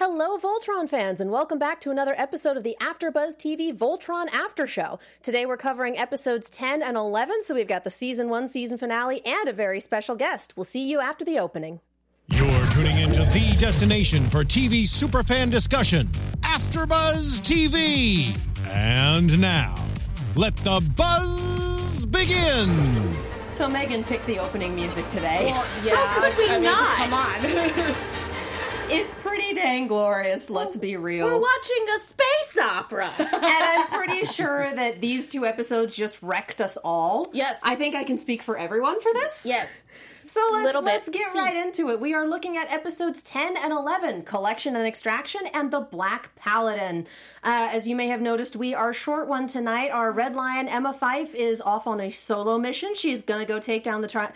Hello, Voltron fans, and welcome back to another episode of the AfterBuzz TV Voltron After Show. Today we're covering episodes 10 and 11, so we've got the Season 1 season finale and a very special guest. We'll see you after the opening. You're tuning into the destination for TV superfan discussion, AfterBuzz TV. And now, let the buzz begin. So Megan picked the opening music today. Well, yeah. How could we not? Come on. It's pretty dang glorious, let's be real. We're watching a space opera. And I'm pretty sure that these two episodes just wrecked us all. Yes. I think I can speak for everyone for this. Yes. So let's get right into it. We are looking at episodes 10 and 11, Collection and Extraction, and The Black Paladin. As you may have noticed, we are short one tonight. Our Red Lion, Emma Fyffe, is off on a solo mission. She's gonna go try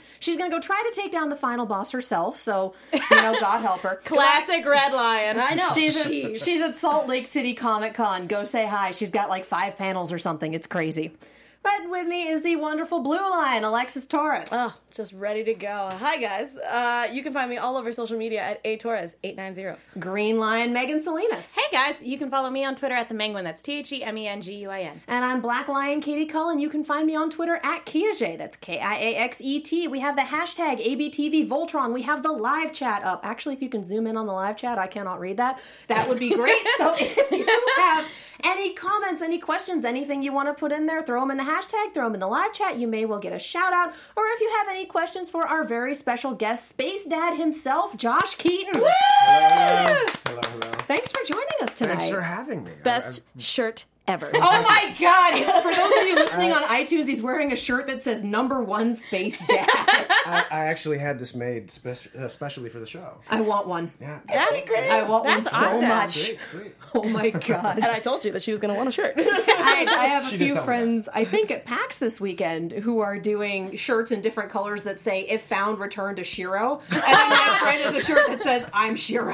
to take down the final boss herself. So, God help her. Classic Red Lion. I know. She's at Salt Lake City Comic Con. Go say hi. She's got like 5 panels or something. It's crazy. But with me is the wonderful Blue Lion, Alexis Torres. Oh, just ready to go. Hi, guys. You can find me all over social media at atorres890. Green Lion, Megan Salinas. Hey, guys. You can follow me on Twitter at TheMenguin. That's TheMenguin. And I'm Black Lion, Katie Cullen. You can find me on Twitter at Kiaxet. That's Kiaxet. We have the hashtag ABTV Voltron. We have the live chat up. Actually, if you can zoom in on the live chat, I cannot read that. That would be great. So if you have any comments, any questions, anything you want to put in there, throw them in the hashtag, throw them in the live chat. You may well get a shout out. Or if you have any questions for our very special guest, Space Dad himself, Josh Keaton. Woo! Hello. Thanks for joining us tonight. Thanks for having me. Best shirt ever. Oh my God! For those of you listening on iTunes, he's wearing a shirt that says #1 Space Dad. I actually had this made especially for the show. I want one. Yeah. That's great. I want That's one so awesome. much. Sweet. Oh my God. And I told you that she was going to want a shirt. I have a She did few tell me friends, I think at PAX this weekend, who are doing shirts in different colors that say, if found, return to Shiro. And then my friend has a shirt that says, I'm Shiro.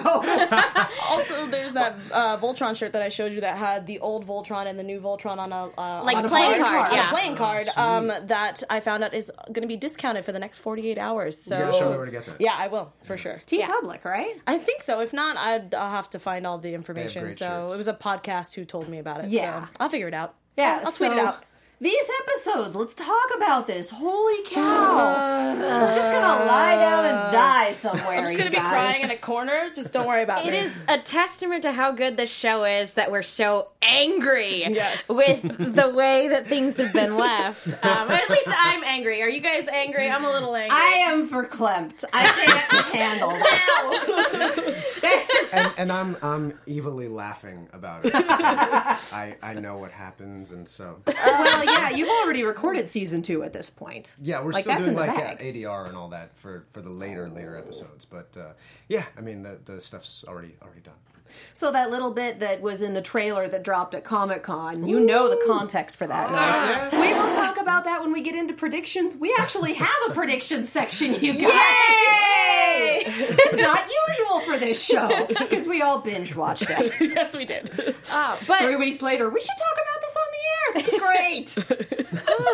Also, there's that Voltron shirt that I showed you that had the old Voltron and the new Voltron on a Like on playing card, on yeah. a playing card that I found out is going to be discounted for the next 48 hours. So You gotta show me where to get that. Yeah, I will, for sure. T-Public, right? I think so. If not, I'll have to find all the information. great So shirts. it was a podcast who told me about it. Yeah. So I'll figure it out. Yeah, I'll tweet it out. These episodes, let's talk about this. Holy cow. I'm just gonna lie down and die somewhere. I'm just going to be crying in a corner. Just don't worry about It me. is a testament to how good this show is that we're so angry Yes. with the way that things have been left. At least I'm angry. Are you guys angry? I'm a little angry. I am verklempt. I can't handle that. And I'm evilly laughing about it. I know what happens, and so Well, yeah, you've already recorded season 2 at this point. yeah, we're Like, still that's doing in the like bag. ADR and all that for the later episodes. But yeah, I mean the stuff's already done. So that little bit that was in the trailer that dropped at Comic-Con, you know the context for that. Guys. We will talk about that when we get into predictions. We actually have a prediction section, you guys. Yay! It's not usual for this show, because we all binge-watched it. Yes, we did. but 3 weeks later, we should talk about this on the air. That'd be great.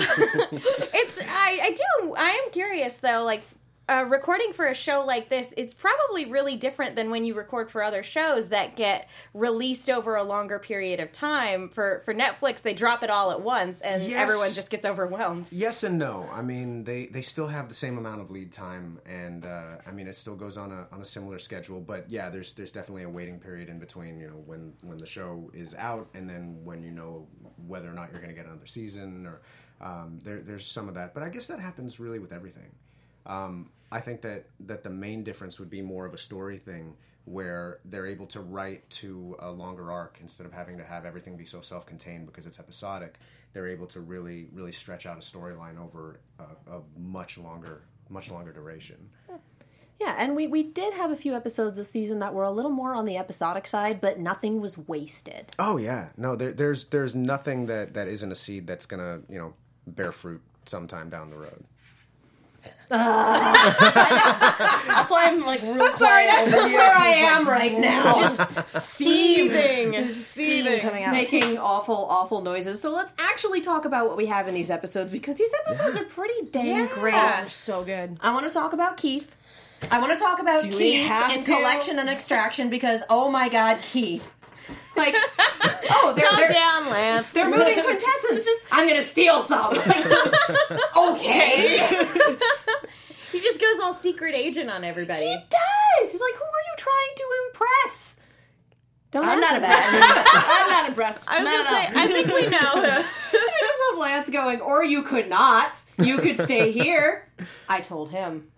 I am curious though, like recording for a show like this, it's probably really different than when you record for other shows that get released over a longer period of time. For Netflix, they drop it all at once and Yes. everyone just gets overwhelmed. Yes and no. I mean, they still have the same amount of lead time, and I mean, it still goes on a similar schedule. But yeah, there's definitely a waiting period in between, when the show is out, and then when you know whether or not you're going to get another season, or there's some of that. But I guess that happens really with everything. I think that the main difference would be more of a story thing, where they're able to write to a longer arc instead of having to have everything be so self-contained because it's episodic. They're able to really, really stretch out a storyline over a much longer duration. Yeah, and we did have a few episodes this season that were a little more on the episodic side, but nothing was wasted. Oh yeah, no, there's nothing that isn't a seed that's gonna bear fruit sometime down the road. That's why I'm like real quiet. That's over here. where I am right now. Steaming Steam making awful noises. So let's actually talk about what we have in these episodes, because these episodes are pretty dang great. Yeah, so good. I want to talk about Keith. I want to talk about we Keith have in to? Collection and Extraction because, oh my god, Keith. Like, Calm down, Lance. they're moving quintessence. I'm going to steal some. Like, okay. He just goes all secret agent on everybody. He does. He's like, who are you trying to impress? Don't I'm answer not that. I'm not impressed. I was No, going to no. say, I think we know who. I just love Lance going, or you could not. You could stay here. I told him.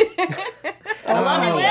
I love you,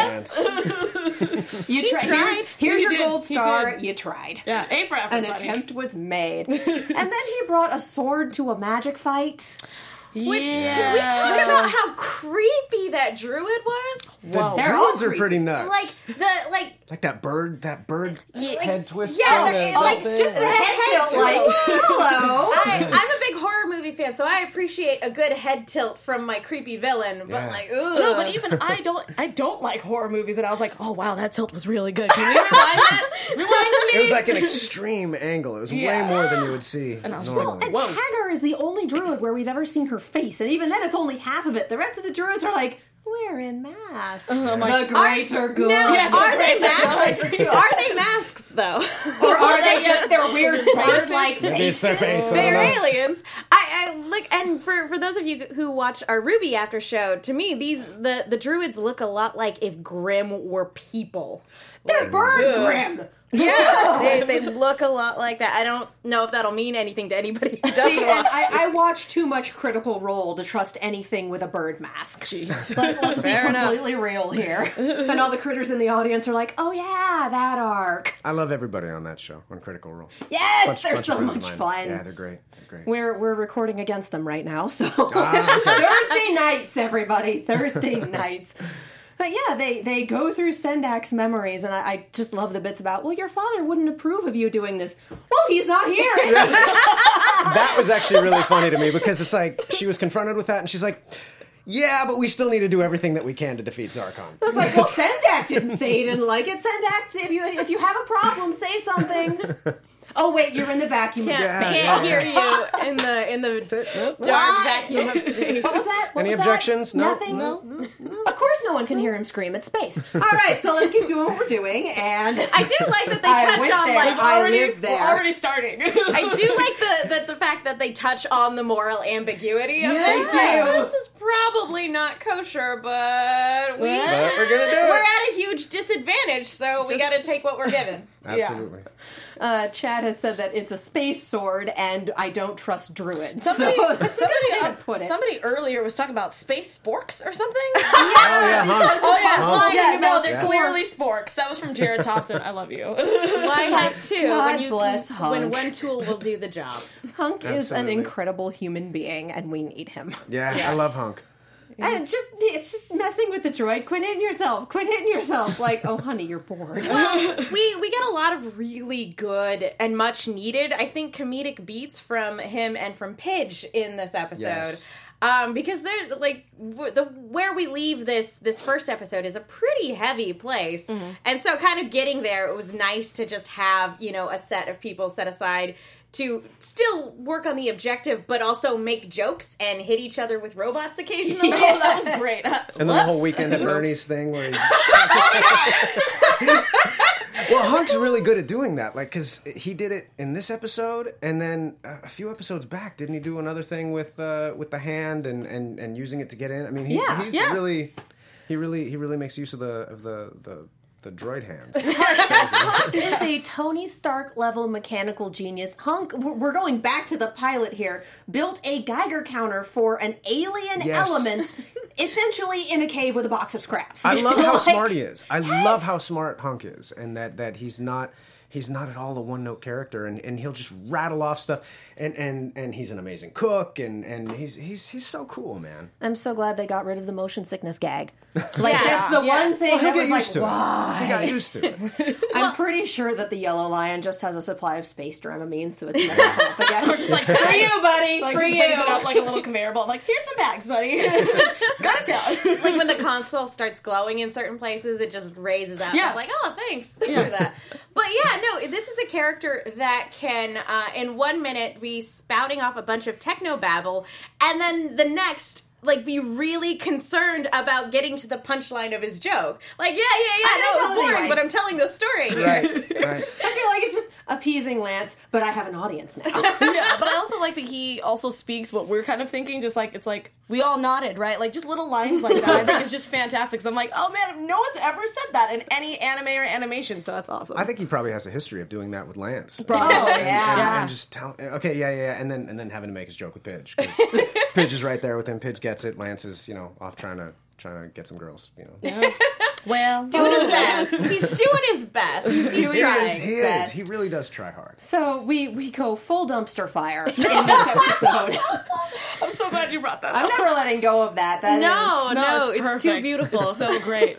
Lance. You tried. tried. Here's He your did. gold He star. did. You tried. Yeah, A for effort, An buddy. attempt was made. And then he brought a sword to a magic fight. Which, Yeah. can we talk about how creepy that druid was? The They're all druids are pretty nuts. Like that bird head twist. Yeah, thing, like, that Just thing. the head tilt, like, hello. I'm a big horror movie fan, so I appreciate a good head tilt from my creepy villain. But Yeah. like, ugh. No, but even I don't like horror movies, and I was like, oh wow, that tilt was really good. Can we rewind that? Rewind, please. It was like an extreme angle. It was Yeah. way more than you would see And I was just normally. And Whoa. Hagar is the only druid where we've ever seen her face, and even then it's only half of it. The rest of the druids are like, wearing masks. Oh my- the greater good. Yes, Are they Great. masks? Are they masks though? Or are they just their weird bird-like Maybe it's their faces? face. I They're don't know. aliens. I like, and for those of you who watch our Ruby after show, to me the druids look a lot like if Grimm were people. They're bird Ugh. grim. Yeah, they look a lot like that. I don't know if that'll mean anything to anybody who See, doesn't and watch. I watch too much Critical Role to trust anything with a bird mask. Jeez. Let's be Fair enough. completely real here. And all the critters in the audience are like, oh yeah, that arc. I love everybody on that show, on Critical Role. Yes, they're Bunch so of friends much of mine. fun. Yeah, they're great. They're great. We're recording against them right now, so Ah, okay. Thursday nights, everybody. Thursday nights. But yeah, they go through Sendak's memories, and I just love the bits about, well, your father wouldn't approve of you doing this. Well, he's not here. That was actually really funny to me because it's like she was confronted with that and she's like, yeah, but we still need to do everything that we can to defeat Zarkon. It's like, well, Sendak didn't say he didn't like it. Sendak, if you have a problem, say something. Oh wait, you're in the vacuum of Can't, space. can't hear you in the dark vacuum of space. What was that? What Any was that? objections? No? Nothing. No? Of course, no one can hear him scream at space. All right, so let's keep doing what we're doing. And I do like that they I touch went on there. like I already. lived there. We're already starting. I do like the fact that they touch on the moral ambiguity of Yeah, this. they do. This is probably not kosher, but But we're gonna do we're it. at a huge disadvantage, so we got to take what we're given. Absolutely. Chad has said that it's a space sword, and I don't trust druids. Somebody, so that's a good way to put it. somebody earlier was talking about space sporks or something. Oh, yeah, huh? Oh yeah, Huh? yeah, no, they're Yes. clearly sporks. That was from Jared Thompson. I love you. Why have two God when you bless can, Hunk. when one tool will do the job? Hunk is an Absolutely. incredible human being, and we need him. Yeah, I Yes. love Hunk. And it's just messing with the droid. Quit hitting yourself. Quit hitting yourself. Like, oh, honey, you're bored. We get a lot of really good and much needed, I think, comedic beats from him and from Pidge in this episode. Yes. Because they're like where we leave this first episode is a pretty heavy place, and so kind of getting there, it was nice to just have a set of people set aside to still work on the objective, but also make jokes and hit each other with robots occasionally. Oh, that was great. And then the whole weekend at Bernie's thing where he... Well, Hunk's really good at doing that, like, because he did it in this episode, and then a few episodes back, didn't he do another thing with the hand and using it to get in? I mean, he's Yeah. really makes use of the droid hands. Hunk is a Tony Stark level mechanical genius. Hunk, we're going back to the pilot here, built a Geiger counter for an alien Yes. element, essentially in a cave with a box of scraps. I love how Like, smart he is. I love how smart Hunk is, and that he's not at all a one-note character, and he'll just rattle off stuff, and he's an amazing cook, and he's so cool, man. I'm so glad they got rid of the motion sickness gag. Like, Yeah. that's the one thing He'll that get was used like, to it. why? He got used to it. I'm pretty sure that the Yellow Lion just has a supply of space Dramamine, so it's never come up again. We're just like, for you, buddy, like, for just you. brings it up like a little conveyor belt. I'm like, here's some bags, buddy. Got it down. Like when the console starts glowing in certain places, it just raises up. Yeah. It's like, oh, thanks for that. But yeah, no, this is a character that can, in 1 minute, be spouting off a bunch of techno babble, and then the next like be really concerned about getting to the punchline of his joke. Like, no, it was boring, anyway. but I'm telling the story. Right. I feel like it's just appeasing Lance, but I have an audience now. Yeah, but I also like that he also speaks what we're kind of thinking, just like, it's like, we all nodded, right? Like, just little lines like that, I think is just fantastic, because I'm like, oh man, no one's ever said that in any anime or animation, so that's awesome. I think he probably has a history of doing that with Lance. Probably. And just tell, okay, yeah, and then having to make his joke with Pidge. 'Cause Pidge is right there with him. Pidge gets it. Lance is, off trying to get some girls. Well, Doing his best. He's doing his best. He's trying. He is. He really does try hard. So we go full dumpster fire in this episode. I'm so glad you brought that I'm up. never letting go of that. No, it's perfect. too beautiful. So great.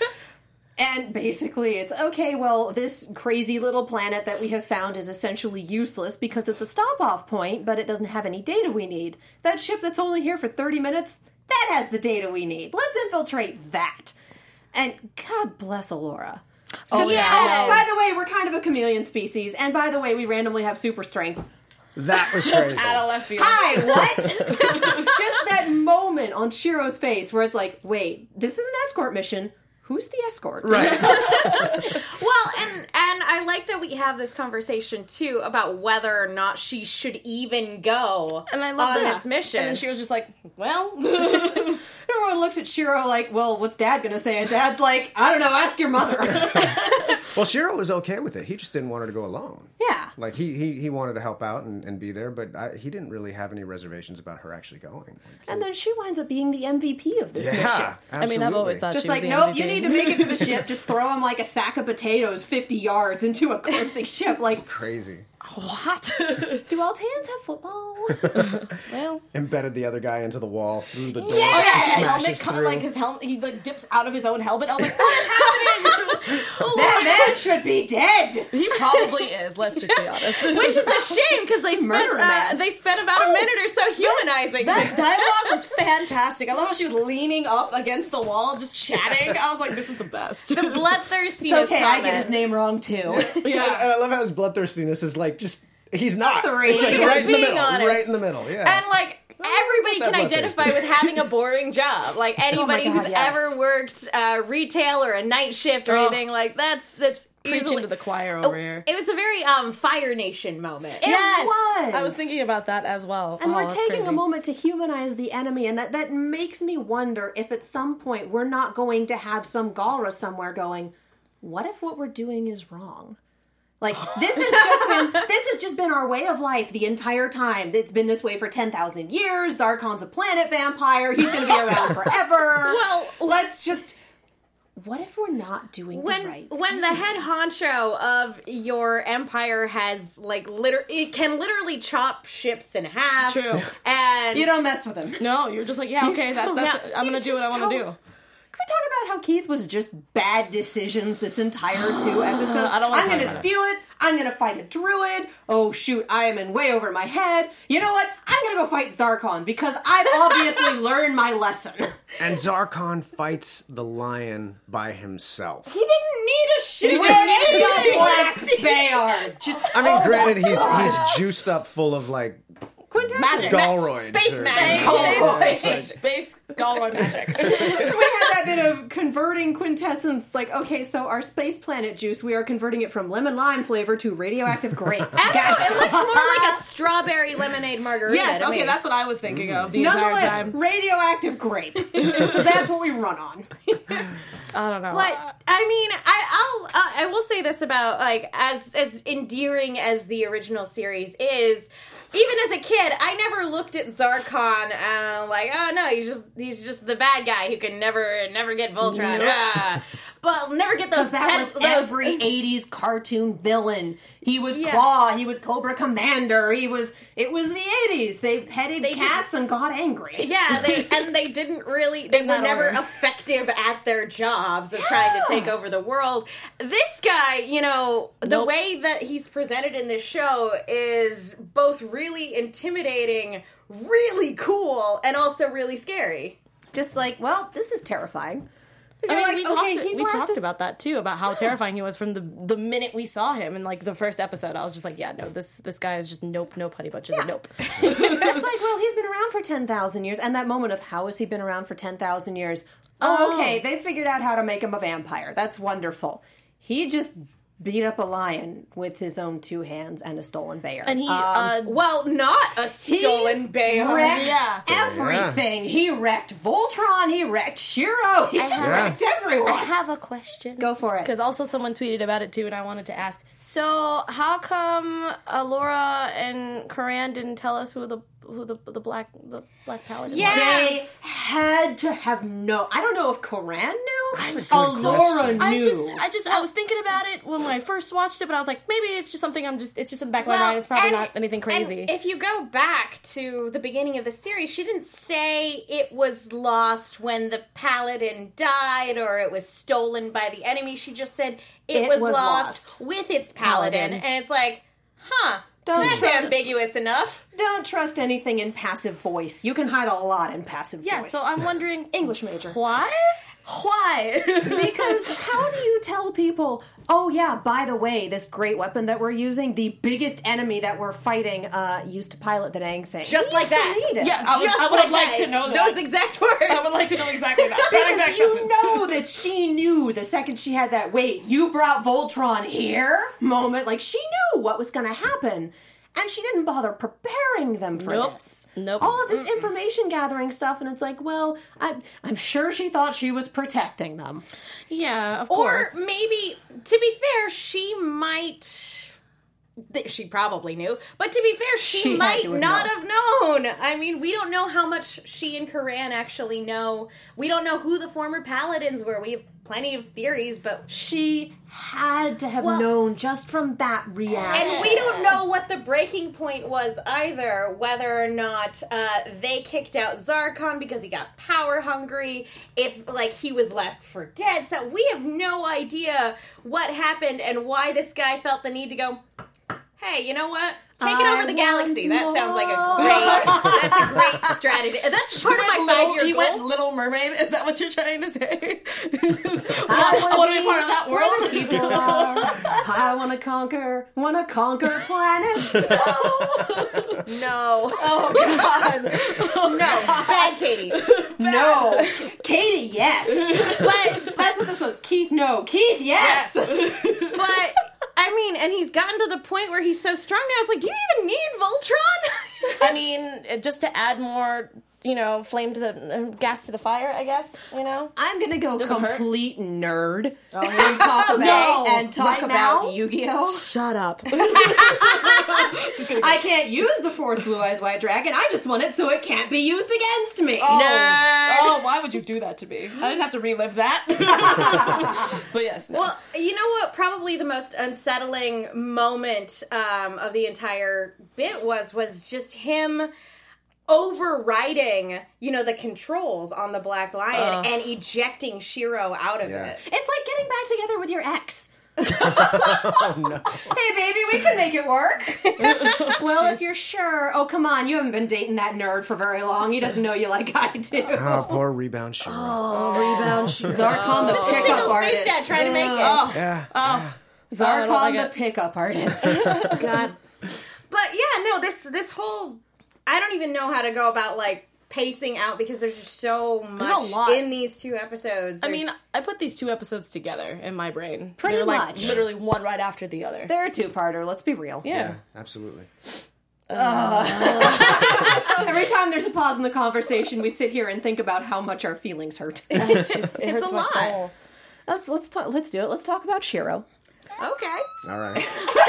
And basically it's, okay, well, this crazy little planet that we have found is essentially useless because it's a stop-off point, but it doesn't have any data we need. That ship that's only here for 30 minutes, that has the data we need. Let's infiltrate that. And God bless Allura. By the way, we're kind of a chameleon species, and by the way, we randomly have super strength. That was Just crazy. out of left field. Hi, what? Just that moment on Shiro's face where it's like, wait, this is an escort mission. Who's the escort? Right. Well, and I like that we have this conversation too about whether or not she should even go And I love on that. this mission. And then she was just like, well... Everyone looks at Shiro like, well, what's Dad gonna say? And Dad's like, I don't know, ask your mother. Well, Shiro was okay with it. He just didn't want her to go alone. Yeah. Like, he wanted to help out and be there, but he didn't really have any reservations about her actually going. And then she winds up being the MVP of this mission. Yeah, I mean, I've always thought Just she was like, the nope, MVP. you need to make it to the ship. Just throw him like a sack of potatoes 50 yards into a closing ship. Like, Crazy. What? do all Tans have football? Well... Embedded the other guy into the wall, through the door, Yes! smashes through. Like his helmet, he like dips out of his own helmet. I was like, what is happening? That man should be dead. He probably is. Let's just be honest. Which is a shame because they Murder man. spent about a minute or so humanizing That him. dialogue was fantastic. I love how she was leaning up against the wall, just chatting. I was like, this is the best. The bloodthirstiness. It's okay, I get comment. his name wrong too. Yeah, and I love how his bloodthirstiness is like just he's not. Three. It's like He's right in the being middle. honest. Right in the middle. Yeah. And like everybody That can identify bloodthirsty. with having a boring job. Like anybody God, who's yes. ever worked retail or a night shift or anything like that's Preaching easily to the choir over here. It was a very Fire Nation moment. Yes. was. I was thinking about that as well. And Oh, we're that's taking crazy. a moment to humanize the enemy, and that makes me wonder if at some point we're not going to have some Galra somewhere going, what if what we're doing is wrong? Like, this has just been our way of life the entire time. It's been this way for 10,000 years. Zarkon's a planet vampire. He's going to be around forever. Well, let's just... What if we're not doing the right when the head honcho of your empire has like it can literally chop ships in half. True. And You don't mess with him. No, you're just like, yeah, okay, that's I'm You gonna do what I just want to do. don't- Can we talk about how Keith was just bad decisions this entire 2 episodes? I don't wanna I'm talk going to about it. steal it. I'm going to fight a druid. Oh, shoot, I am in way over my head. You know what? I'm going to go fight Zarkon because I've obviously learned my lesson. And Zarkon fights the lion by himself. he didn't need a ship. With the Black Bayard. Just I mean, granted, he's juiced up full of like quintessence. Galroids. Space or- magic. Space Galroid magic. We had that bit of converting quintessence, like, okay, so our space planet juice, we are converting it from lemon lime flavor to radioactive grape. It looks more like a strawberry lemonade margarita. Yes, to okay, me. that's what I was thinking of the entire Nonetheless, time. radioactive grape. 'Cause that's what we run on. I don't know. But I mean, I will say this about like as endearing as the original series is. Even as a kid, I never looked at Zarkon like, oh no, he's just the bad guy who can never get Voltron. Ah. But never get those. That was every 80s cartoon villain. He was Claw, he was Cobra Commander, it was the 80s. They petted cats and got angry. Yeah, they didn't really. They were that never order. effective at their jobs of trying to take over the world. This guy, you know, the way that he's presented in this show is both really intimidating, really cool, and also really scary. Just like, well, this is terrifying. I mean, like, we talked about that too, about how terrifying he was from the minute we saw him in like the first episode. I was just like, yeah, no, this guy is just nope, honey bunches, and nope. Just like, well, he's been around for 10,000 years, and that moment of how has he been around for 10,000 years? Oh, okay, they figured out how to make him a vampire. That's wonderful. He just beat up a lion with his own 2 hands and a stolen bear. And he, well, not a stolen bear. Wrecked everything. He wrecked Voltron. He wrecked Shiro. He just wrecked everyone. I have a question. Go for it. Because also someone tweeted about it too, and I wanted to ask. So how come Laura and Coran didn't tell us who the black paladin was? They had to have known. I don't know if Coran knew. Laura knew. I was thinking about it when I first watched it, but I was like, maybe it's just something it's just in the back of my mind. It's probably not anything crazy. And if you go back to the beginning of the series, she didn't say it was lost when the paladin died or it was stolen by the enemy. She just said it was lost with its paladin. And it's like, that's ambiguous enough. Don't trust anything in passive voice. You can hide a lot in passive voice. Yeah, so I'm wondering... English major. Why? Because how do you tell people, oh yeah, by the way, this great weapon that we're using, the biggest enemy that we're fighting used to pilot the dang thing. Just like that. Yeah, I would have liked to know that. Those exact words. I would like to know exactly that. Because exact you sentence. know that she knew the second she had that, wait, you brought Voltron here moment. Like, she knew what was going to happen. And she didn't bother preparing them for this. Nope. All of this information gathering stuff, and it's like, well, I'm sure she thought she was protecting them. Yeah, of course. Or maybe, to be fair, she probably knew, but to be fair, she might not have known. I mean, we don't know how much she and Coran actually know. We don't know who the former paladins were. We have plenty of theories, but she had to have known just from that reaction. And we don't know what the breaking point was either, whether or not they kicked out Zarkon because he got power hungry, if like he was left for dead. So we have no idea what happened and why this guy felt the need to go, hey, you know what? Take it over the galaxy. That sounds like that's a great strategy. That's part of my 5-year goal. He went Little Mermaid? Is that what you're trying to say? I want to be part of that world. Where the people are. I want to conquer planets. No. Oh, God. No. Bad Katie. No. Katie, yes. But that's what this was. Keith, no. Keith, yes. But... I mean, and he's gotten to the point where he's so strong now, it's like, do you even need Voltron? I mean, just to add more, flame to the, gas to the fire, I guess, I'm going to go complete nerd and talk about Yu-Gi-Oh! Shut up. I can't use the 4th Blue Eyes White Dragon. I just want it so it can't be used against me. Oh, why would you do that to me? I didn't have to relive that. But yes. No. Well, you know what? Probably the most unsettling moment of the entire bit was just him overriding, the controls on the Black Lion and ejecting Shiro out of it. It's like getting back together with your ex. Oh, no. Hey, baby, we can make it work. Well, if you're sure. Oh, come on. You haven't been dating that nerd for very long. He doesn't know you like I do. Oh, poor Rebound Shiro. Rebound Shiro. Zarkon, the pickup artist. Space Dad trying to make it. Yeah. Zarkon, the pickup artist. God. But yeah, no, this whole... I don't even know how to go about, pacing out because there's just so much in these 2 episodes. I mean, I put these 2 episodes together in my brain. Pretty much. Literally one right after the other. They're a 2-parter, let's be real. Yeah, absolutely. Every time there's a pause in the conversation, we sit here and think about how much our feelings hurt. It hurts a my lot. soul. Let's do it. Let's talk about Shiro. Okay. All right.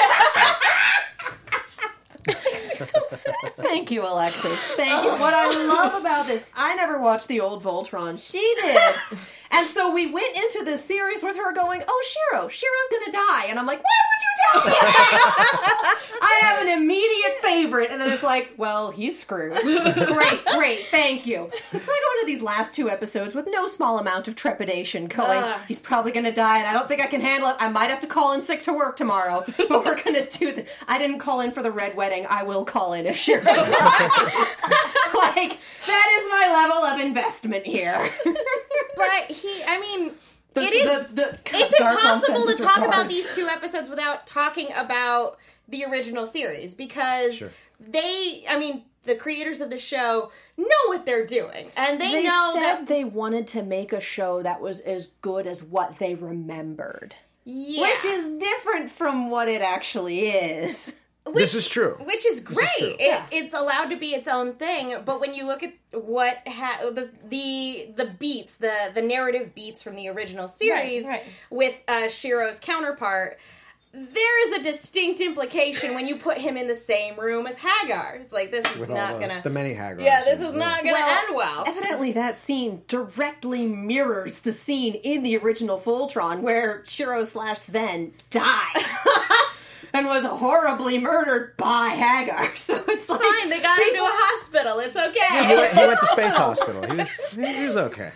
Makes me so sad. Thank you, Alexis. Thank you. What I love about this, I never watched the old Voltron. She did. And so we went into this series with her going, oh, Shiro's gonna die. And I'm like, why would you tell me that? I have an immediate favorite. And then it's like, well, he's screwed. Great, thank you. So I go into these last 2 episodes with no small amount of trepidation going, he's probably gonna die and I don't think I can handle it. I might have to call in sick to work tomorrow, but we're gonna do this. I didn't call in for the Red Wedding. I will call in if Shiro dies. That is my level of investment here. It's impossible to talk about these 2 episodes without talking about the original series because the creators of the show know what they're doing, and they know that they wanted to make a show that was as good as what they remembered. Yeah. Which is different from what it actually is. This is true. Which is great. It's allowed to be its own thing, but when you look at what the beats, the narrative beats from the original series with Shiro's counterpart, there is a distinct implication when you put him in the same room as Hagar. It's like, this is with not all gonna... the many Hagars. Yeah, this is not gonna end well. Evidently that scene directly mirrors the scene in the original Voltron where Shiro/Sven died. And was horribly murdered by Hagar. So it's like... Fine, they got him to a hospital. It's okay. He went to Space Hospital. He was okay.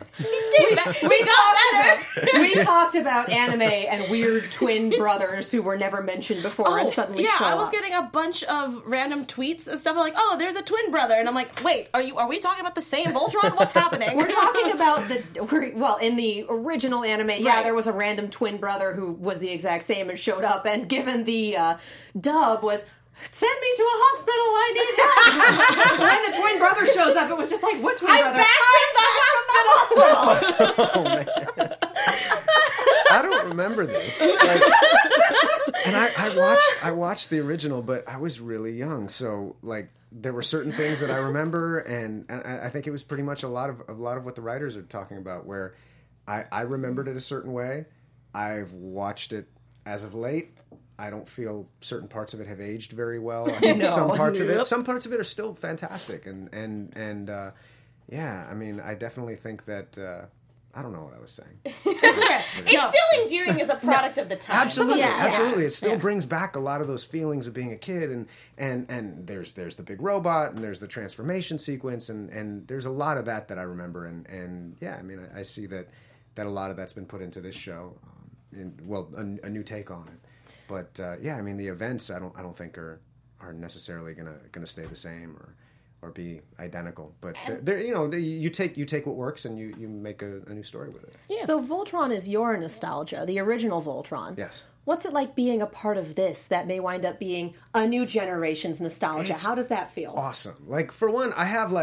We talked about anime and weird twin brothers who were never mentioned before and suddenly show I was up. getting a bunch of random tweets and stuff like, oh, there's a twin brother. And I'm like, wait, are we talking about the same Voltron? What's happening? We're talking about in the original anime, there was a random twin brother who was the exact same and showed up, and given the dub was, send me to a hospital, I need help. When the twin brother shows up, it was just like, what twin brother? I'm back from the hospital. Oh, man. I don't remember this. And I watched the original, but I was really young, so there were certain things that I remember, and I think it was pretty much a lot of what the writers are talking about, where I remembered it a certain way. I've watched it as of late. I don't feel certain parts of it have aged very well. I think some parts of it are still fantastic, and I mean, I definitely think that. I don't know what I was saying. It's still endearing as a product of the time. Absolutely, absolutely. It still brings back a lot of those feelings of being a kid, and there's the big robot, and there's the transformation sequence, and there's a lot of that I remember, and I mean, I see that a lot of that's been put into this show, a new take on it. But I mean, the events I don't think are necessarily gonna stay the same or be identical. But you take what works and you make a new story with it. Yeah. So Voltron is your nostalgia, the original Voltron. Yes. What's it like being a part of this that may wind up being a new generation's nostalgia? How does that feel? Awesome. For one, I have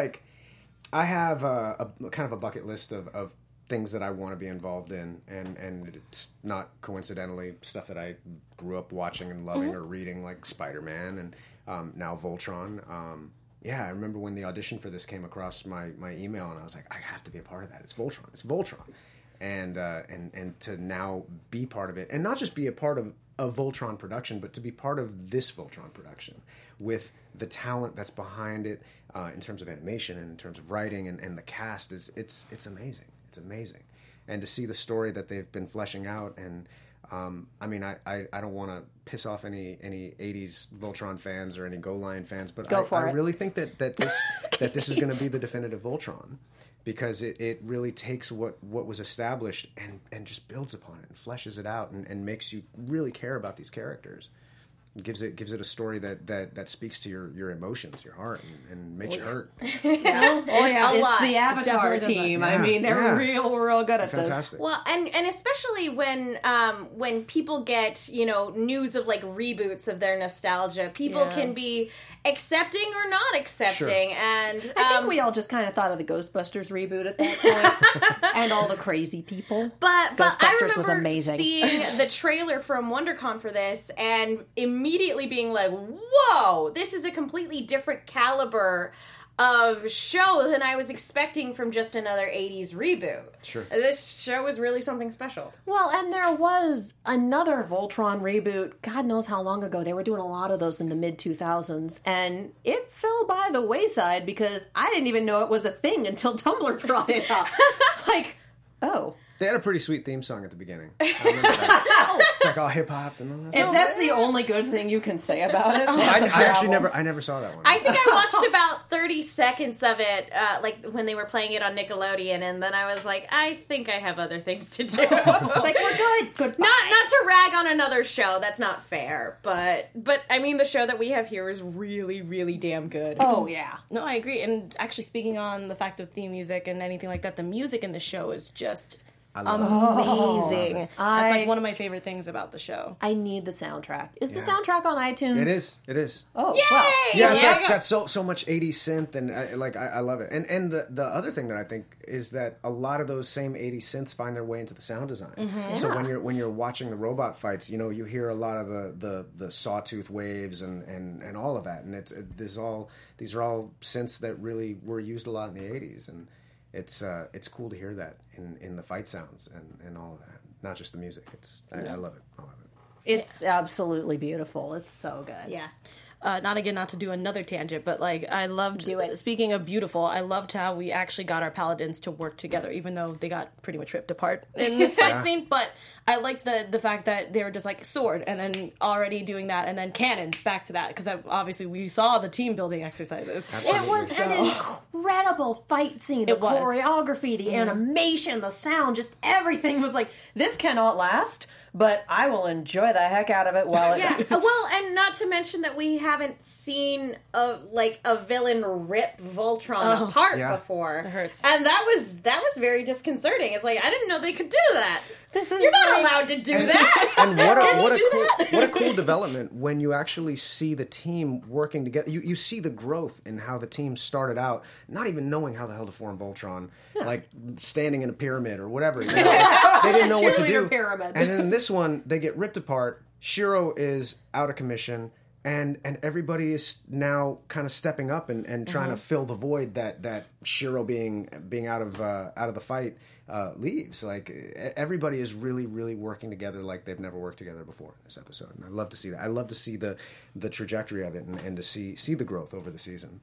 a kind of a bucket list of things that I want to be involved in, and it's not coincidentally stuff that I grew up watching and loving or reading, like Spider-Man and now Voltron. I remember when the audition for this came across my email, and I was like, I have to be a part of that. It's Voltron. And to now be part of it, and not just be a part of a Voltron production, but to be part of this Voltron production with the talent that's behind it in terms of animation and in terms of writing and the cast it's amazing. It's amazing. And to see the story that they've been fleshing out, and I mean, I don't want to piss off any 80s Voltron fans or any Go Lion fans, but I really think that this is going to be the definitive Voltron, because it really takes what was established and just builds upon it and fleshes it out and makes you really care about these characters. It gives it a story that speaks to your emotions, your heart, and makes you hurt. It's the Avatar team. I mean, they're real good at Fantastic. this. Well, and especially when people get news of reboots of their nostalgia, people can be accepting or not accepting. Sure. And I think we all just kind of thought of the Ghostbusters reboot at that point, and all the crazy people. But Ghostbusters I remember was amazing. Seeing the trailer from WonderCon for this, and immediately being like, whoa, this is a completely different caliber of show than I was expecting from just another 80s reboot. Sure. This show is really something special. Well, and there was another Voltron reboot, God knows how long ago. They were doing a lot of those in the mid-2000s, and it fell by the wayside because I didn't even know it was a thing until Tumblr brought it up. Oh. They had a pretty sweet theme song at the beginning. I remember that. It's like all hip hop and all that. If that's the only good thing you can say about it, I actually never saw that one. I think I watched about 30 seconds of it, like when they were playing it on Nickelodeon, and then I was like, I think I have other things to do. like we're good. Goodbye. Not to rag on another show. That's not fair. But I mean, the show that we have here is really, really damn good. Oh yeah. No, I agree. And actually, speaking on the fact of theme music and anything like that, the music in the show is just amazing. That's like one of my favorite things about the show. I need the soundtrack. Is the soundtrack on iTunes? It is. Oh, Yay! well. Yeah, it's like got so much 80s synth, and I love it. And the other thing that I think is that a lot of those same 80s synths find their way into the sound design. So when you're watching the robot fights, you hear a lot of the sawtooth waves and all of that, and these are all synths that really were used a lot in the 80s, and it's cool to hear that in the fight sounds and all of that, not just the music. I love it. I love it. It's absolutely beautiful. It's so good. Yeah. Not to do another tangent, but like I loved. Speaking of beautiful, I loved how we actually got our paladins to work together, even though they got pretty much ripped apart in this fight scene. But I liked the fact that they were just like sword, and then already doing that, and then cannon back to that, because obviously we saw the team building exercises. It was an incredible fight scene. The choreography, the animation, the sound, just everything was like, this cannot last, but I will enjoy the heck out of it while it does. Well, and not to mention that we haven't seen a villain rip Voltron apart before. It hurts. And that was very disconcerting. It's like, I didn't know they could do that. You're not allowed to do that. And what a cool development when you actually see the team working together. You see the growth in how the team started out, not even knowing how the hell to form Voltron, like standing in a pyramid or whatever. They didn't know what to do. Pyramid. And then in this one, they get ripped apart. Shiro is out of commission. And everybody is now kind of stepping up and trying to fill the void that Shiro being out of the fight leaves. Like everybody is really, really working together like they've never worked together before in this episode. And I love to see that. I love to see the trajectory of it and to see the growth over the season.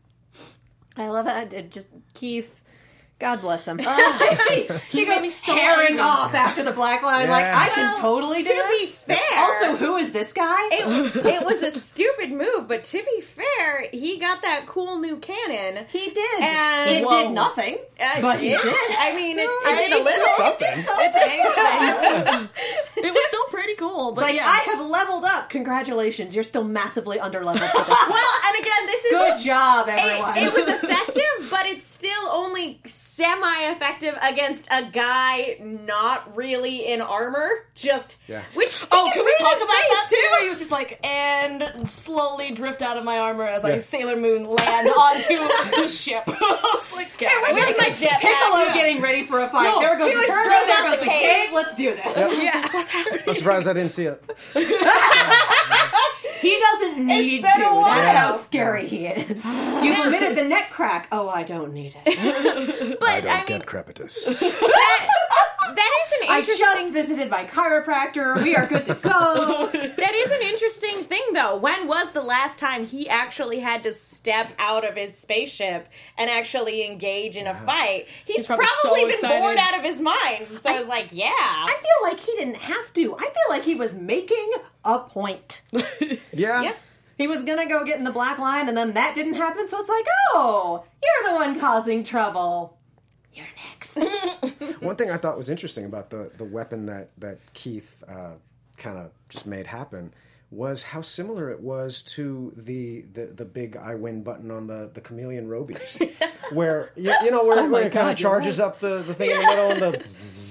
I love it. Just Keith. God bless him. He made me so tearing angry. off after the black line. Yeah. Like, I can totally do to this. be fair, Also, who is this guy? it was a stupid move, but to be fair, he got that cool new cannon. He did. And it did nothing, but he did. I mean, it did a little something. It was still pretty cool, but Like, I have leveled up. Congratulations. You're still massively under-leveled for this. Well, and again, this is Good job, everyone. It was effective, but it's still only semi-effective against a guy not really in armor. Which can we talk about that too? too? He was just like, and slowly drift out of my armor as I Sailor Moon land onto the ship. I was like, Piccolo getting ready for a fight. No, there goes he the was turbo, thrown there out goes the the cave. cave. Let's do this. What's happening? I'm surprised I didn't see it. He doesn't need to. been a while. That's how scary he is. You've omitted the neck crack. Oh, I don't need it. But I don't get crepitus. that is an I interesting. just visited my chiropractor. We are good to go. That is an interesting thing, though. When was the last time he actually had to step out of his spaceship and actually engage in a fight? He's probably probably so been excited. bored out of his mind. So I was like, yeah. I feel like he didn't have to. I feel like he was making a point. Yeah. He was gonna go get in the black line, and then that didn't happen, so it's like, oh, you're the one causing trouble. You're next. One thing I thought was interesting about the weapon that Keith kind of just made happen was how similar it was to the big I win button on the Chameleon Robies, where where it kind of charges up the thing in the middle and the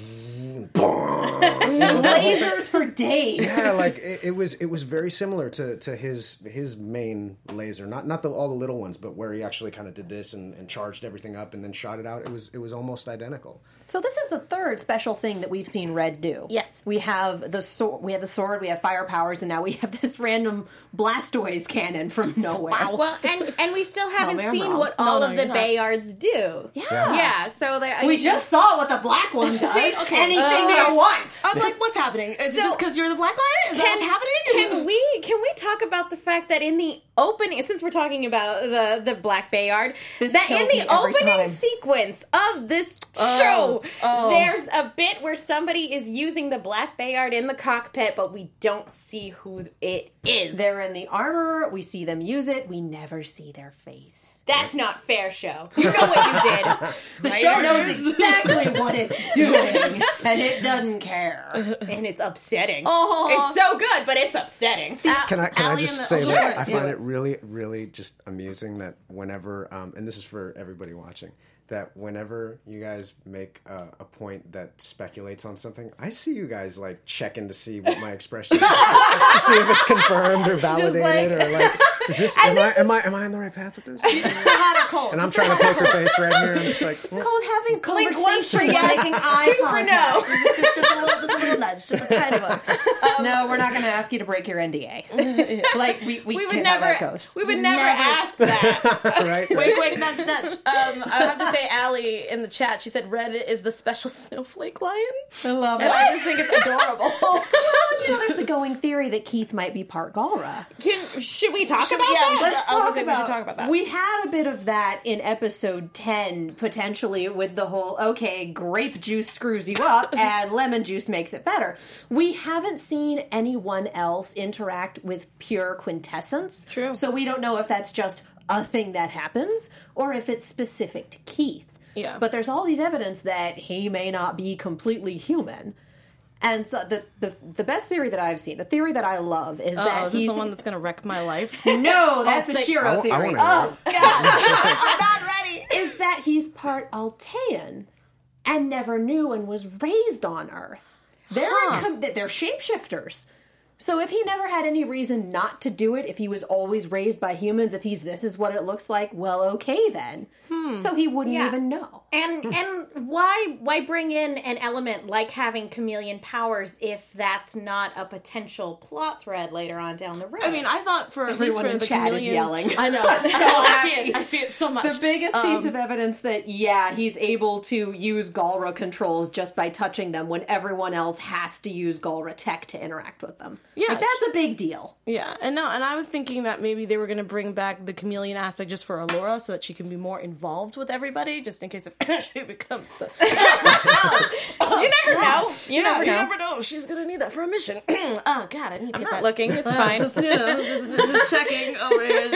Lasers for days. yeah, like it was very similar to his main laser, not all the little ones, but where he actually kind of did this and charged everything up and then shot it out. It was almost identical. So this is the third special thing that we've seen Red do. Yes. We have the sword, we have fire powers, and now we have this random Blastoise cannon from nowhere. Wow. Well, and we still haven't me I'm seen wrong. what all No, of the you're not. Bayards do. Yeah. Yeah, so We just saw what the black one does. See, okay, Anything you want. shocked. I'm like, what's happening? Is it just because you're the Black Lion? Is that what's happening? Can we talk about the fact that in the opening, since we're talking about the Black Bayard, that in the opening sequence of this show, there's a bit where somebody is using the Black Bayard in the cockpit, but we don't see who it is. They're in the armor. We see them use it. We never see their face. That's not fair, show. You know what you did. The show knows exactly what it's doing, and it doesn't care. And it's upsetting. It's so good, but it's upsetting. Can I just say that I find Yeah. it really, really just amusing that whenever, and this is for everybody watching, that whenever you guys make a point that speculates on something, I see you guys like checking to see what my expression is, to see if it's confirmed or validated, or like, is this? Am I on the right path with this? So hot or cold? And I'm trying to poker face right here. I'm just like, It's called having a Blink once for conversation, yes, making eye two for no. contact. just a little nudge, just a tiny one. No, we're not going to ask you to break your NDA. Like we We would can never. have that ghost. We would never ask that. right? Wink, wink, nudge, nudge. I have to say, Allie in the chat, she said Red is the special snowflake lion. I love And it. I just think it's adorable. You know, there's the going theory that Keith might be part Galra. Should we talk Should about we- yeah, that? we should- Let's I was gonna talk say we about. should talk about that. We had a bit of that in episode 10, potentially with the whole, okay, grape juice screws you up and lemon juice makes it better. We haven't seen anyone else interact with pure quintessence. True. So we don't know if that's just a thing that happens or if it's specific to Keith. Yeah. But there's all these evidence that he may not be completely human. And so the best theory that I've seen, the theory that I love, is that Is this he's the one that's going to wreck my life? No, that's a think- Shiro theory. I wanna hear it. I'm not ready. Is that he's part Altean and never knew and was raised on Earth. They're shapeshifters. So if he never had any reason not to do it, if he was always raised by humans, if this is what it looks like, well, okay then. So he wouldn't even know. And why bring in an element like having chameleon powers if that's not a potential plot thread later on down the road? I mean, I thought for at least Everyone for in the chat is chameleon, yelling. I know. I see it so much. The biggest piece of evidence that, he's able to use Galra controls just by touching them when everyone else has to use Galra tech to interact with them. Yeah, Like, that's a big deal. Yeah, and I was thinking that maybe they were going to bring back the chameleon aspect just for Allura so that she can be more involved with everybody, just in case if she becomes the. you never know. You never You know. never know. She's going to need that for a mission. Oh God, I need to I'm get not that. looking. It's fine. Just checking over here.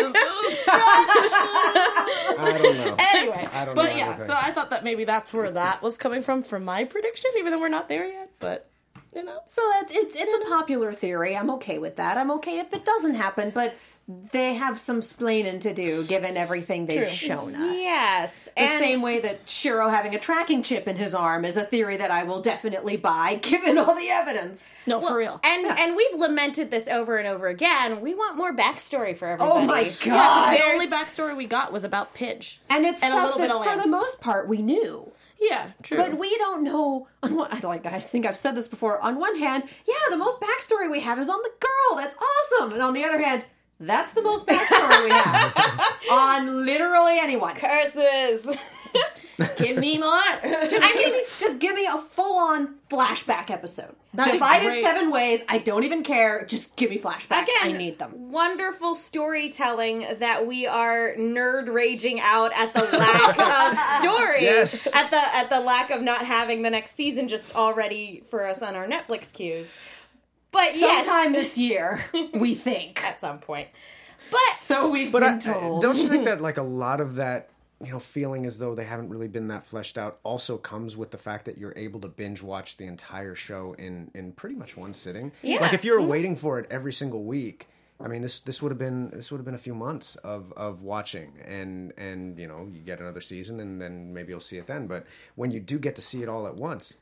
I don't know. Anyway, I don't know but yeah, everything. so I thought that maybe that's where that was coming from for my prediction, even though we're not there yet. But you know, So it's a popular theory. I'm okay with that. I'm okay if it doesn't happen, but they have some splaining to do given everything they've shown us. Yes. The same way that Shiro having a tracking chip in his arm is a theory that I will definitely buy given all the evidence. no, for real. And we've lamented this over and over again. We want more backstory for everybody. Oh my Yeah, 'cause god. the only backstory we got was about Pidge. And it's and a stuff little bit that of for the Lance. most part we knew. Yeah, true. But we don't know. I think I've said this before. On one hand, the most backstory we have is on the girl. That's awesome. And on the other hand, that's the most backstory we have on literally anyone. Curses. give me more. Just give me a full-on flashback episode. That'd be Divided great. 7 ways. I don't even care. Just give me flashbacks. Again, I need them. Wonderful storytelling that we are nerd raging out at the lack of story. Yes. At the lack of not having the next season just already for us on our Netflix queues. But yes, Sometime this year, we think. at some point. But So we've But been told. don't you think that like a lot of that, feeling as though they haven't really been that fleshed out also comes with the fact that you're able to binge watch the entire show in pretty much one sitting? Yeah. Like if you were waiting for it every single week, I mean this would have been a few months of watching and you get another season and then maybe you'll see it then. But when you do get to see it all at once,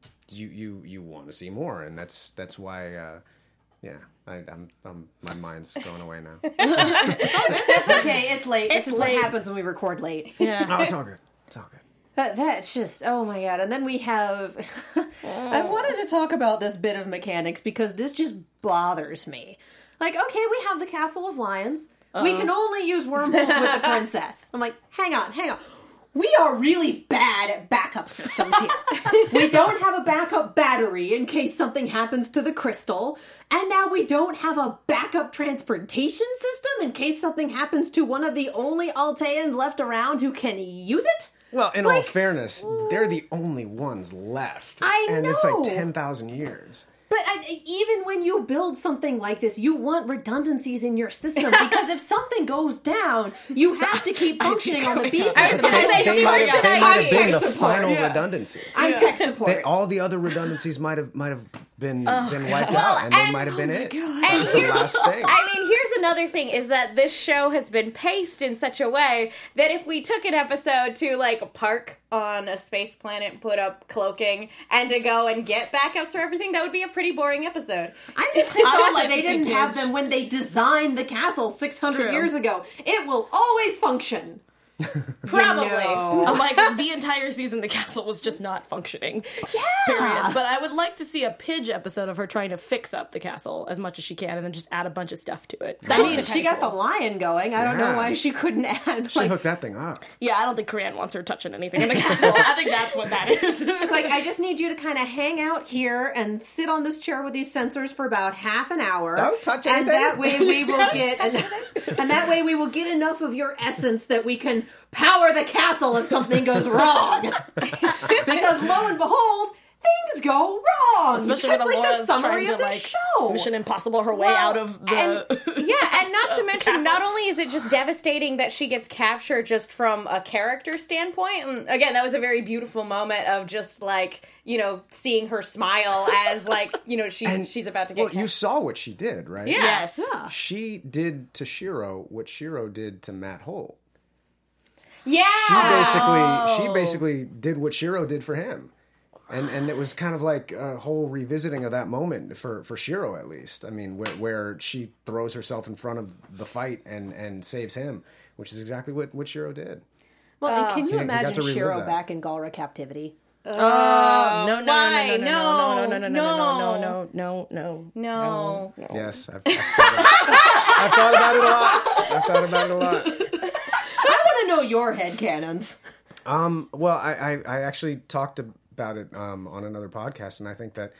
you want to see more, and that's why I'm my mind's going away now. That's okay. It's late. This is late. what happens when we record late. Yeah. Oh, it's all good. It's all good. That's just, oh my god. And then we have, I wanted to talk about this bit of mechanics because this just bothers me. Like, okay, we have the Castle of Lions. We can only use wormholes with the princess. I'm like, hang on. we are really bad at backup systems here. We don't have a backup battery in case something happens to the crystal. And now we don't have a backup transportation system in case something happens to one of the only Alteans left around who can use it. Well, in all fairness, they're the only ones left. I And it's know. like 10,000 years. But even when you build something like this, you want redundancies in your system because if something goes down, you have to keep functioning on the B system. I was gonna say, They she might works have, in they might have IT. been the Tech support. final Yeah. redundancy. I'm tech support. All the other redundancies might have been wiped out, and they might have been it. And That was the here's, last thing. I mean, here's another thing: is that this show has been paced in such a way that if we took an episode to like park on a space planet, put up cloaking, and to go and get backups for everything, that would be a pretty boring episode. I'm just pissed I would off like that they to see didn't have Pidge. them when they designed the castle 600 True. years ago. It will always function. Probably. No. Like, the entire season, the castle was just not functioning. Yeah. Period. But I would like to see a Pidge episode of her trying to fix up the castle as much as she can and then just add a bunch of stuff to it. I mean, she got the lion going. I don't know Yeah. why she couldn't add. She Like, hooked that thing up. Yeah, I don't think Korean wants her touching anything in the castle. I think that's what that is. it's like, I just need you to kind of hang out here and sit on this chair with these sensors for about half an hour. Don't touch And anything. that way we will get, and that way we will get enough of your essence that we can power the castle if something goes wrong. Because lo and behold, things go wrong. Especially That's when like the Laura's summary trying to, of the like, show. Mission Impossible her way out of the... And not to mention, not only is it just devastating that she gets captured just from a character standpoint, and again, that was a very beautiful moment of just like, you know, seeing her smile as like, you know, she's about to get Well, you saw what she did, right? Yeah. Yes. Yeah. She did to Shiro what Shiro did to Matt Holt. Yeah. She basically did what Shiro did for him. And it was kind of like a whole revisiting of that moment for Shiro, at least. I mean, where she throws herself in front of the fight and saves him, which is exactly what Shiro did. Well, and can you He got imagine to relive Shiro that. back in Galra captivity? No. Yes, I've thought about it a lot. I've thought about it a lot. I want to know your headcanons. Well, I actually talked about it on another podcast, and I think that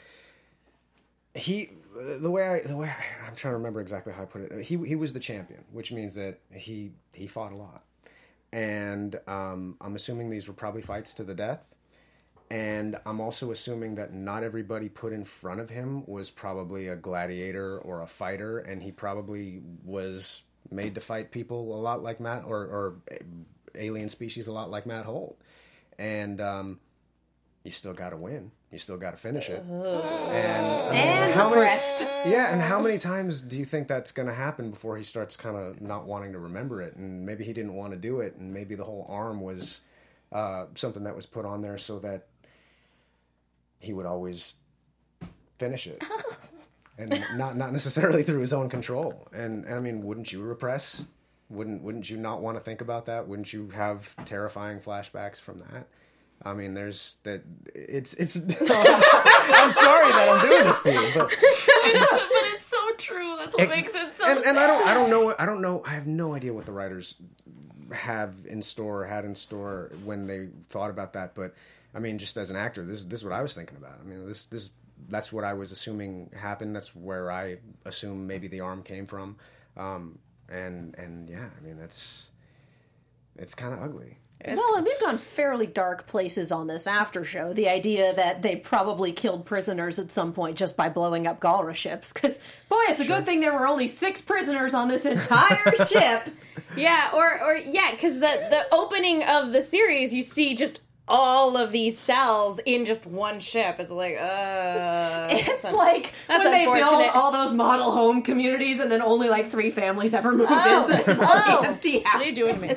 the way I'm trying to remember exactly how I put it. He was the champion, which means that he fought a lot, and I'm assuming these were probably fights to the death. And I'm also assuming that not everybody put in front of him was probably a gladiator or a fighter, and he probably was made to fight people a lot like Matt, or alien species a lot like Matt Holt. And you still got to win. You still got to finish it. And how rest. Yeah, and how many times do you think that's going to happen before he starts kind of not wanting to remember it? And maybe he didn't want to do it, and maybe the whole arm was something that was put on there so that he would always finish it. And not necessarily through his own control. And I mean, wouldn't you repress? Wouldn't you not want to think about that? Wouldn't you have terrifying flashbacks from that? I mean, it's no, I'm sorry that I'm doing this to you, but But it's so true. That's what makes it so sad. and I don't know. I have no idea what the writers had in store when they thought about that. But I mean, just as an actor, this is what I was thinking about. I mean, that's what I was assuming happened. That's where I assume maybe the arm came from. And yeah, I mean, it's kind of ugly. Well, and we've gone fairly dark places on this after show. The idea that they probably killed prisoners at some point just by blowing up Galra ships. Because, boy, it's a good thing there were only 6 prisoners on this entire ship. Yeah, or because the opening of the series, you see just all of these cells in just one ship. It's like, It's like that's when they build unfortunate. all those model home communities and then only like 3 families ever move in. So there's all the empty houses. What are you doing to me?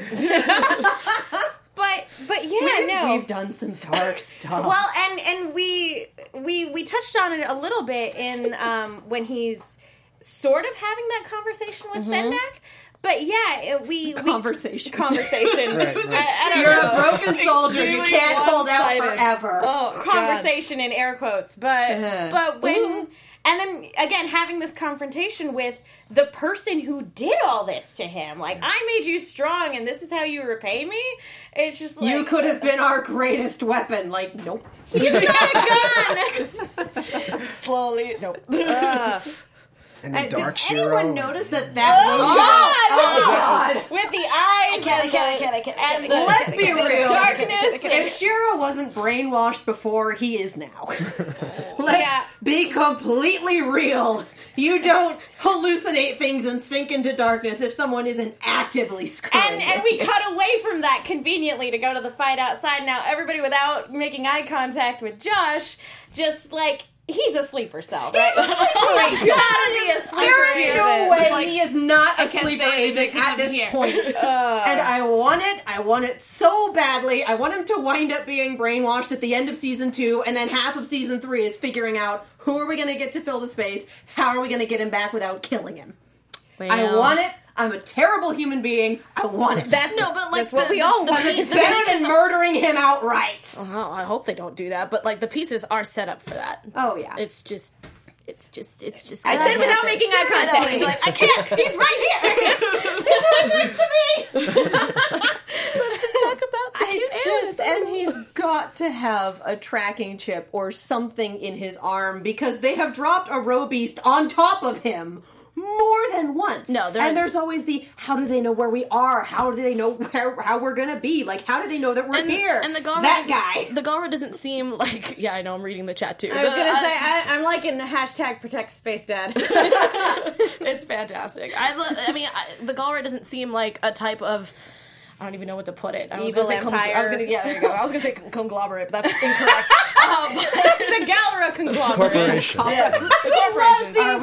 But yeah, no. We've done some dark stuff. Well, and we touched on it a little bit in when he's sort of having that conversation with Sendak. But yeah, we Conversation. Right. I don't You're know. a broken soldier. You Extremely can't hold out one-sided. forever. Oh, Conversation in air quotes, but when And then, again, having this confrontation with the person who did all this to him. Like, I made you strong, and this is how you repay me? It's just like... You could have been our greatest weapon. Like, nope. He's got a gun! Slowly. Nope. And the Did Dark anyone Shiro. notice that God! With the eyes I can't. Let's be real. darkness. If Shiro wasn't brainwashed before, he is now. Let's be completely real. You don't hallucinate things and sink into darkness if someone isn't actively screwing And we cut away from that conveniently to go to the fight outside. Now, everybody without making eye contact with Josh, just like... He's a sleeper cell, right? He's a sleeper agent. Gotta be a sleeper There is no way like, he is not a can't sleeper say anything agent 'cause at I'm this here. point. And I want it so badly. I want him to wind up being brainwashed at the end of season 2, and then half of season 3 is figuring out who are we going to get to fill the space, how are we going to get him back without killing him. I want it. I'm a terrible human being. I want it. That's what we all want. It's better than murdering him outright. Oh, I hope they don't do that. But like the pieces are set up for that. Oh yeah. It's just. I said without making eye contact. He's like, I can't. He's right here. He's right next to me. Let's just talk about the cute and he's got to have a tracking chip or something in his arm because they have dropped a row beast on top of him more than once. No, and there's always the how do they know where we are? How do they know how we're gonna be? Like how do they know that we're here? And the Galra guy. The Galra doesn't seem like. Yeah, I know. I'm reading the chat too. I was gonna say I'm liking the hashtag protect space dad. It's fantastic. I mean, the Galra doesn't seem like a type of. I don't even know what to put it. I was Evil going to say empire. yeah, there you go. I was going to say conglomerate, but that's incorrect. The Galra conglomerate. Corporation. Yes, the corporation. Are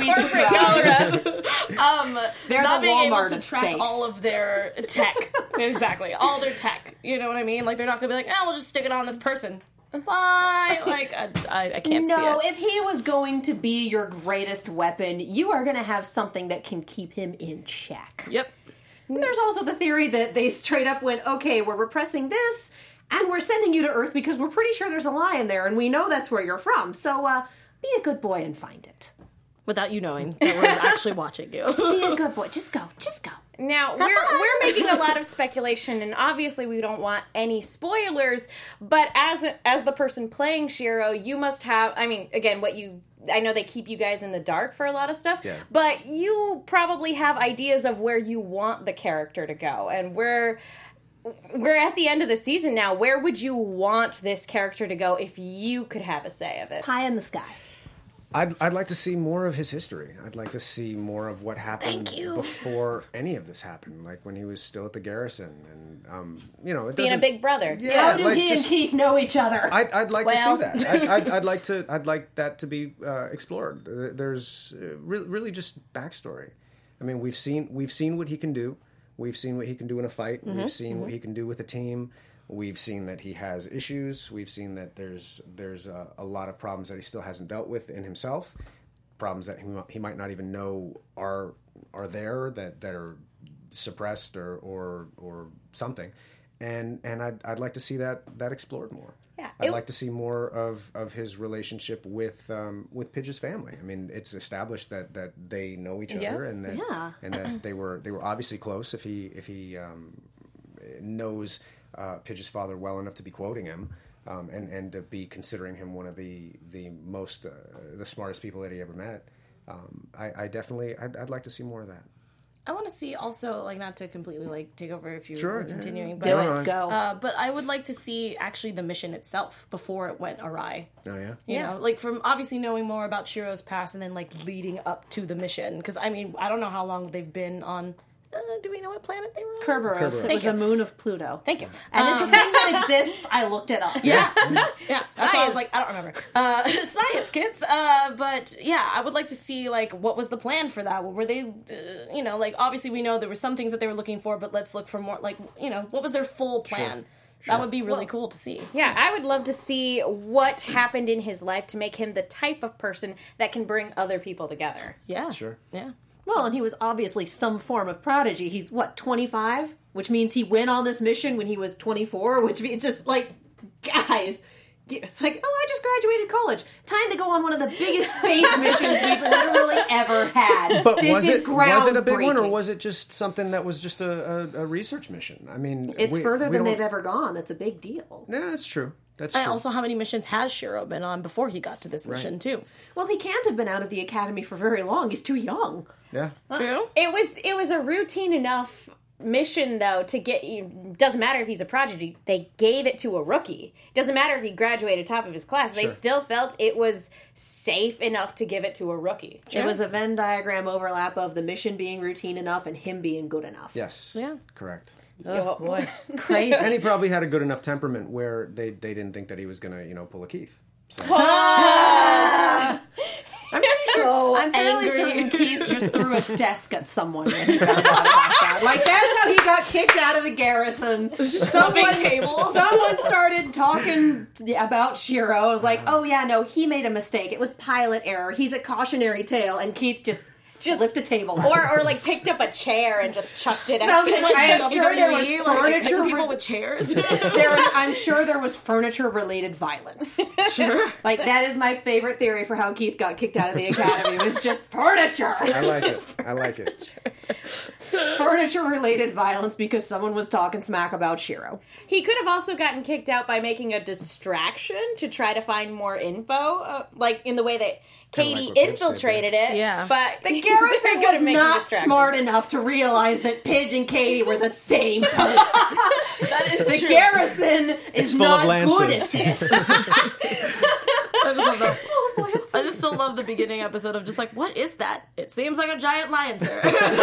we surprised? They're Not the being able Walmart to of track space. all of their tech. Exactly. All their tech. You know what I mean? Like, they're not going to be like, we'll just stick it on this person. Bye. Like, I can't see it. No, if he was going to be your greatest weapon, you are going to have something that can keep him in check. Yep. And there's also the theory that they straight up went, okay, we're repressing this, and we're sending you to Earth because we're pretty sure there's a lion there, and we know that's where you're from. So, be a good boy and find it. Without you knowing that we're actually watching you. Be a good boy. Just go. Now, we're making a lot of speculation, and obviously we don't want any spoilers, but as the person playing Shiro, you must have, I mean, again, I know they keep you guys in the dark for a lot of stuff, but you probably have ideas of where you want the character to go, and we're at the end of the season now. Where would you want this character to go if you could have a say of it? Pie in the sky. I'd like to see more of his history. I'd like to see more of what happened before any of this happened, like when he was still at the garrison, and it doesn't Being a big brother. How do he and Keith know each other? I'd like to see that. I'd like that to be explored. There's really just backstory. I mean, we've seen what he can do. We've seen what he can do in a fight. We've seen what he can do with a team. We've seen that he has issues. We've seen that there's a lot of problems that he still hasn't dealt with in himself. Problems that he might not even know are there, that are suppressed or something. And I'd like to see that explored more. Yeah, I'd like to see more of his relationship with Pidge's family. I mean, it's established that they know each other, and that they were obviously close. If he knows Pidge's father well enough to be quoting him, and to be considering him one of the most the smartest people that he ever met. I'd like to see more of that. I want to see also, like, not to completely, like, take over if you were continuing, but, Do it. Go. but I would like to see, actually, the mission itself before it went awry. Oh, yeah? You know, like, from obviously knowing more about Shiro's past and then, like, leading up to the mission. Because, I mean, I don't know how long they've been on... do we know what planet they were on? Kerberos. It was a moon of Pluto. Thank you. And it's a thing that exists. I looked it up. Yeah. That's why I was like, I don't remember. Science, kids. But yeah, I would like to see, like, what was the plan for that? What were they, like, obviously we know there were some things that they were looking for, but let's look for more, like, what was their full plan? That would be really cool to see. Yeah, I would love to see what happened in his life to make him the type of person that can bring other people together. Yeah. Sure. Yeah. Well, and he was obviously some form of prodigy. He's, 25? Which means he went on this mission when he was 24, which means just, like, guys, It's like, oh, I just graduated college. Time to go on one of the biggest space missions we've literally ever had. But this was is it a big one, or groundbreaking. was it just something that was just a research mission? I mean, It's further than don't- they've ever gone. It's a big deal. Yeah, that's true. That's And true. also, how many missions has Shiro been on before he got to this mission, too? Well, he can't have been out of the academy for very long. He's too young. yeah. True. It was a routine enough mission though to get you. Doesn't matter if he's a prodigy. They gave it to a rookie. Doesn't matter if he graduated top of his class. They still felt it was safe enough to give it to a rookie. It was a Venn diagram overlap of the mission being routine enough and him being good enough. Yes. Yeah. Correct. Oh, boy. Crazy. And he probably had a good enough temperament where they didn't think that he was gonna, pull a Keith. So. I'm fairly certain Keith just threw a desk at someone when he found out about that. Like, that's how he got kicked out of the garrison. Someone started talking about Shiro. It was like, oh yeah, no, he made a mistake. It was pilot error. He's a cautionary tale. And Keith just flipped a table. Or like picked up a chair and just chucked it at Something someone. I am sure there was furniture. people with chairs. I'm sure there was furniture-related violence. Sure. Like, that is my favorite theory for how Keith got kicked out of the academy. It was just furniture. I like it. Furniture-related violence because someone was talking smack about Shiro. He could have also gotten kicked out by making a distraction to try to find more info, like in the way that Katie like what Pidge did, infiltrated it. Yeah. But The garrison good at was making not distractions. smart enough to realize that Pidge and Katie were the same person. That is The true. garrison is full of not good at lances. this. I just still love the beginning episode of just like, what is that? It seems like a giant lion, sir.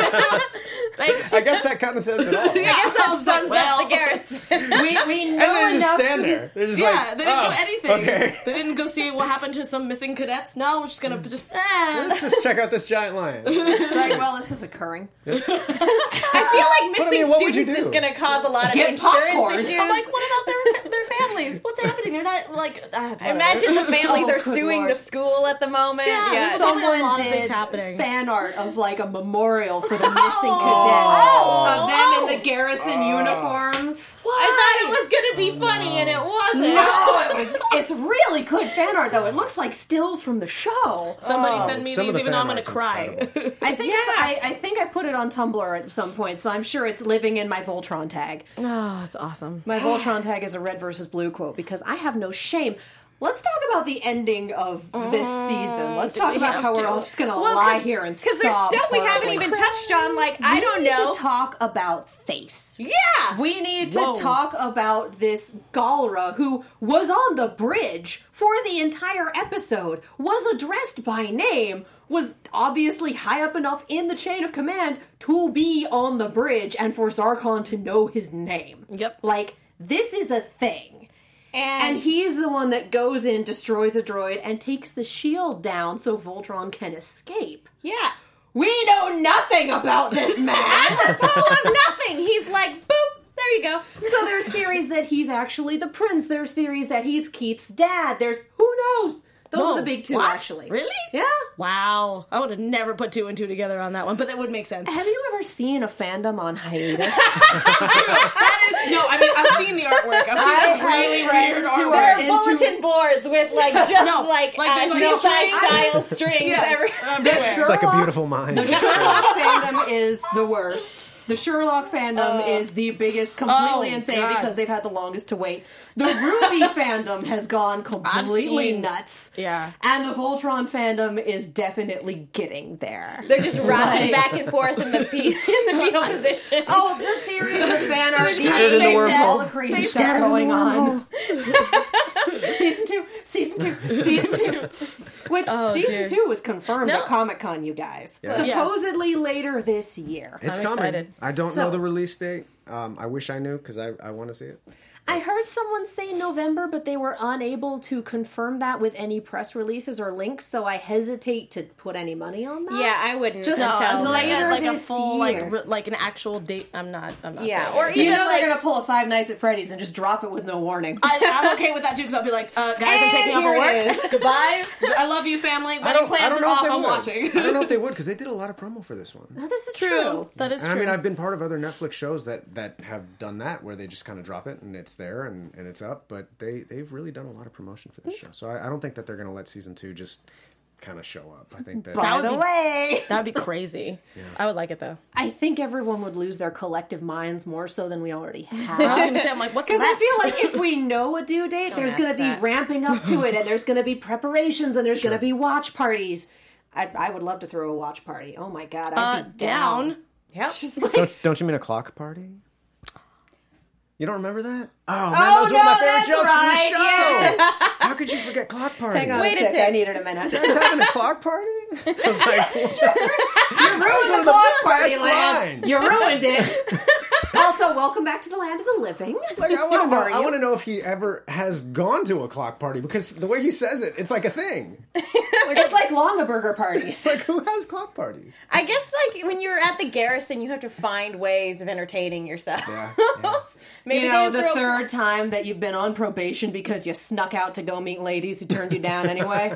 Thanks. I guess that kind of says it all. I guess that sums well. up the garrison. We know And they just enough stand to... there. They're just Yeah, like, they didn't "Oh, do anything. Okay. They didn't go see what happened to some missing cadets. No, we're just gonna Let's just check out this giant lion. Like, well, this is occurring. I feel like missing what would you students is do? going to cause a lot of Get insurance popcorn. issues. I'm like, what about their families? What's happening? They're not like. Whatever. Imagine the families Oh, are good suing Lord. the school at the moment. Yeah, Yeah. so- a Someone lot of did things happening. fan art of like a memorial for the missing cadets of them in the garrison uniforms. I thought it was going to be funny and it wasn't. No, it's really good fan art though. It looks like stills from the show. Somebody send me Some of these, the even though I'm fan gonna art's cry. incredible. I think I think I put it on Tumblr at some point, so I'm sure it's living in my Voltron tag. Oh, it's awesome. My Voltron tag is a red versus blue quote because I have no shame. Let's talk about the ending of this season. Let's talk we about have how we're to? all just going to lie here and Because there's sob stuff we haven't horribly. even touched on. Like, I don't We need know. to talk about Face. Yeah. We need to Whoa. talk about this Galra who was on the bridge for the entire episode, was addressed by name, was obviously high up enough in the chain of command to be on the bridge and for Zarkon to know his name. Yep. Like, this is a thing. And he's the one that goes in, destroys a droid, and takes the shield down so Voltron can escape. Yeah. We know nothing about this man! Apropos of nothing. He's like, boop, there you go. So there's theories that he's actually the prince. There's theories that he's Keith's dad. There's who knows. Those Whoa, are the big two, what? actually. Really? Yeah. Wow. I would have never put two and two together on that one, but that would make sense. Have you ever seen a fandom on hiatus? That is no. I mean, I've seen the artwork. I've seen some really weird friends who artwork. are There are bulletin boards with like just No, like like there's style like strings Yes. everywhere. It's like a beautiful mind. The Sherlock fandom is the worst. The Sherlock fandom is the biggest, completely Oh, insane God. because they've had the longest to wait. The Ruby fandom has gone completely seen- nuts. Yeah. And the Voltron fandom is definitely getting there. They're just rocking Like- back and forth in the fetal position. Oh, the theories of fan art, Scattered in the wormhole. all the crazy stuff going on. season two. Which season dear. 2 was confirmed No. at Comic-Con, you guys. Yes. Supposedly later this year. It's I'm coming. excited. I don't So- know the release date. I wish I knew because I want to see it. I heard someone say November, but they were unable to confirm that with any press releases or links, so I hesitate to put any money on that. Yeah, I wouldn't. Just No, tell until I later get like a this full year. like an actual date. I'm not. Yeah, saying or it. You even know like they're gonna pull a Five Nights at Freddy's and just drop it with no warning. I'm okay with that too because I'll be like, guys, I'm And taking off here of it work. is. Goodbye. I love you, family. Wedding plans are know if off. they I'm would. watching. I don't know if they would because they did a lot of promo for this one. Now, this is true. That is And true. I mean, I've been part of other Netflix shows that have done that where they just kind of drop it and it's there and it's up. But they've really done a lot of promotion for this show. So I don't think that they're going to let season 2 just kind of show up. I think that... By the way... That'd be crazy. Yeah. I would like it, though. I think everyone would lose their collective minds more so than we already have. I was going to say, I'm like, what's left? Because I feel like if we know a due date, there's going to be ramping up to it, and there's going to be preparations, and there's going to be watch parties. I would love to throw a watch party. Oh my God, I'd be down. Yep. Just like... Don't you mean a clock party? You don't remember that? Oh, man, that was one of my favorite jokes from the show. Yes. How could you forget clock party? Hang on Wait a a sec. sec. I needed a minute. You guys having a clock party? I was like, You ruined the clock party, best Lance. line. You ruined it. Also, welcome back to the land of the living. Like, I How are you? want to know if he ever has gone to a clock party, because the way he says it, it's like a thing. It's like Longaburger parties. Like, who has clock parties? I guess, like, when you're at the Garrison, you have to find ways of entertaining yourself. Yeah. Maybe You know, they the throw- third time that you've been on probation because you snuck out to go meet ladies who turned you down anyway.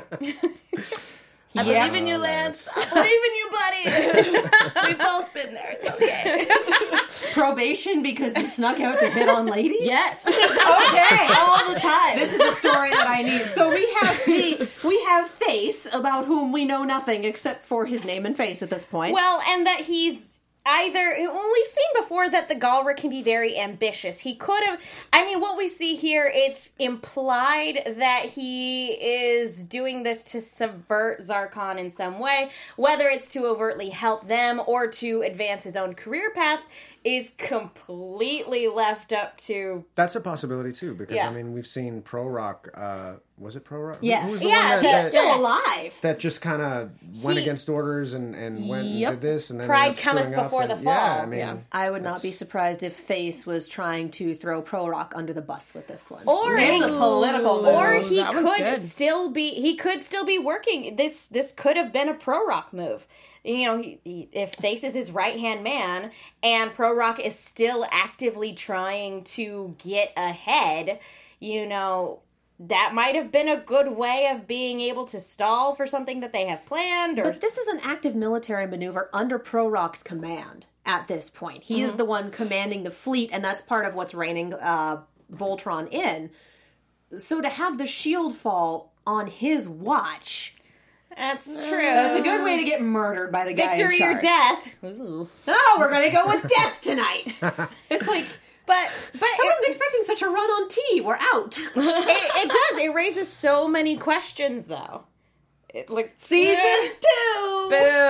I believe in you, Lance. I believe in you, buddy. We've both been there. It's okay. Probation because you snuck out to hit on ladies? Yes. Okay. All the time. This is the story that I need. So we have Thace, about whom we know nothing except for his name and face at this point. Well, and that he's either... Well, we've seen before that the Galra can be very ambitious. He could have... I mean, what we see here, it's implied that he is doing this to subvert Zarkon in some way, whether it's to overtly help them or to advance his own career path, is completely left up to... That's a possibility, too, because, Yeah. I mean, we've seen Pro Rock, was it Pro Rock? Who yes. was the Yeah, one He's that, still alive. that just kind of went He- against orders and went and did this, and then Pride ended up cometh screwing up before and- the fall. Yeah, I mean, Yeah. I would not be surprised if Thace was trying to throw Pro Rock under the bus with this one. Or it's a political move. Or he That one's could good. still be working. This could have been a Pro Rock move. You know, if Thace is his right-hand man and Pro Rock is still actively trying to get ahead, you know, that might have been a good way of being able to stall for something that they have planned. Or But this is an active military maneuver under Pro Rock's command at this point. He is the one commanding the fleet, and that's part of what's reining Voltron in. So to have the shield fall on his watch... That's true. That's a good way to get murdered by the guy Victory in or charge. death. No, we're going to go with death tonight. It's like, But I wasn't expecting such a run on tea. We're out. it does. It raises so many questions, though. Season 2.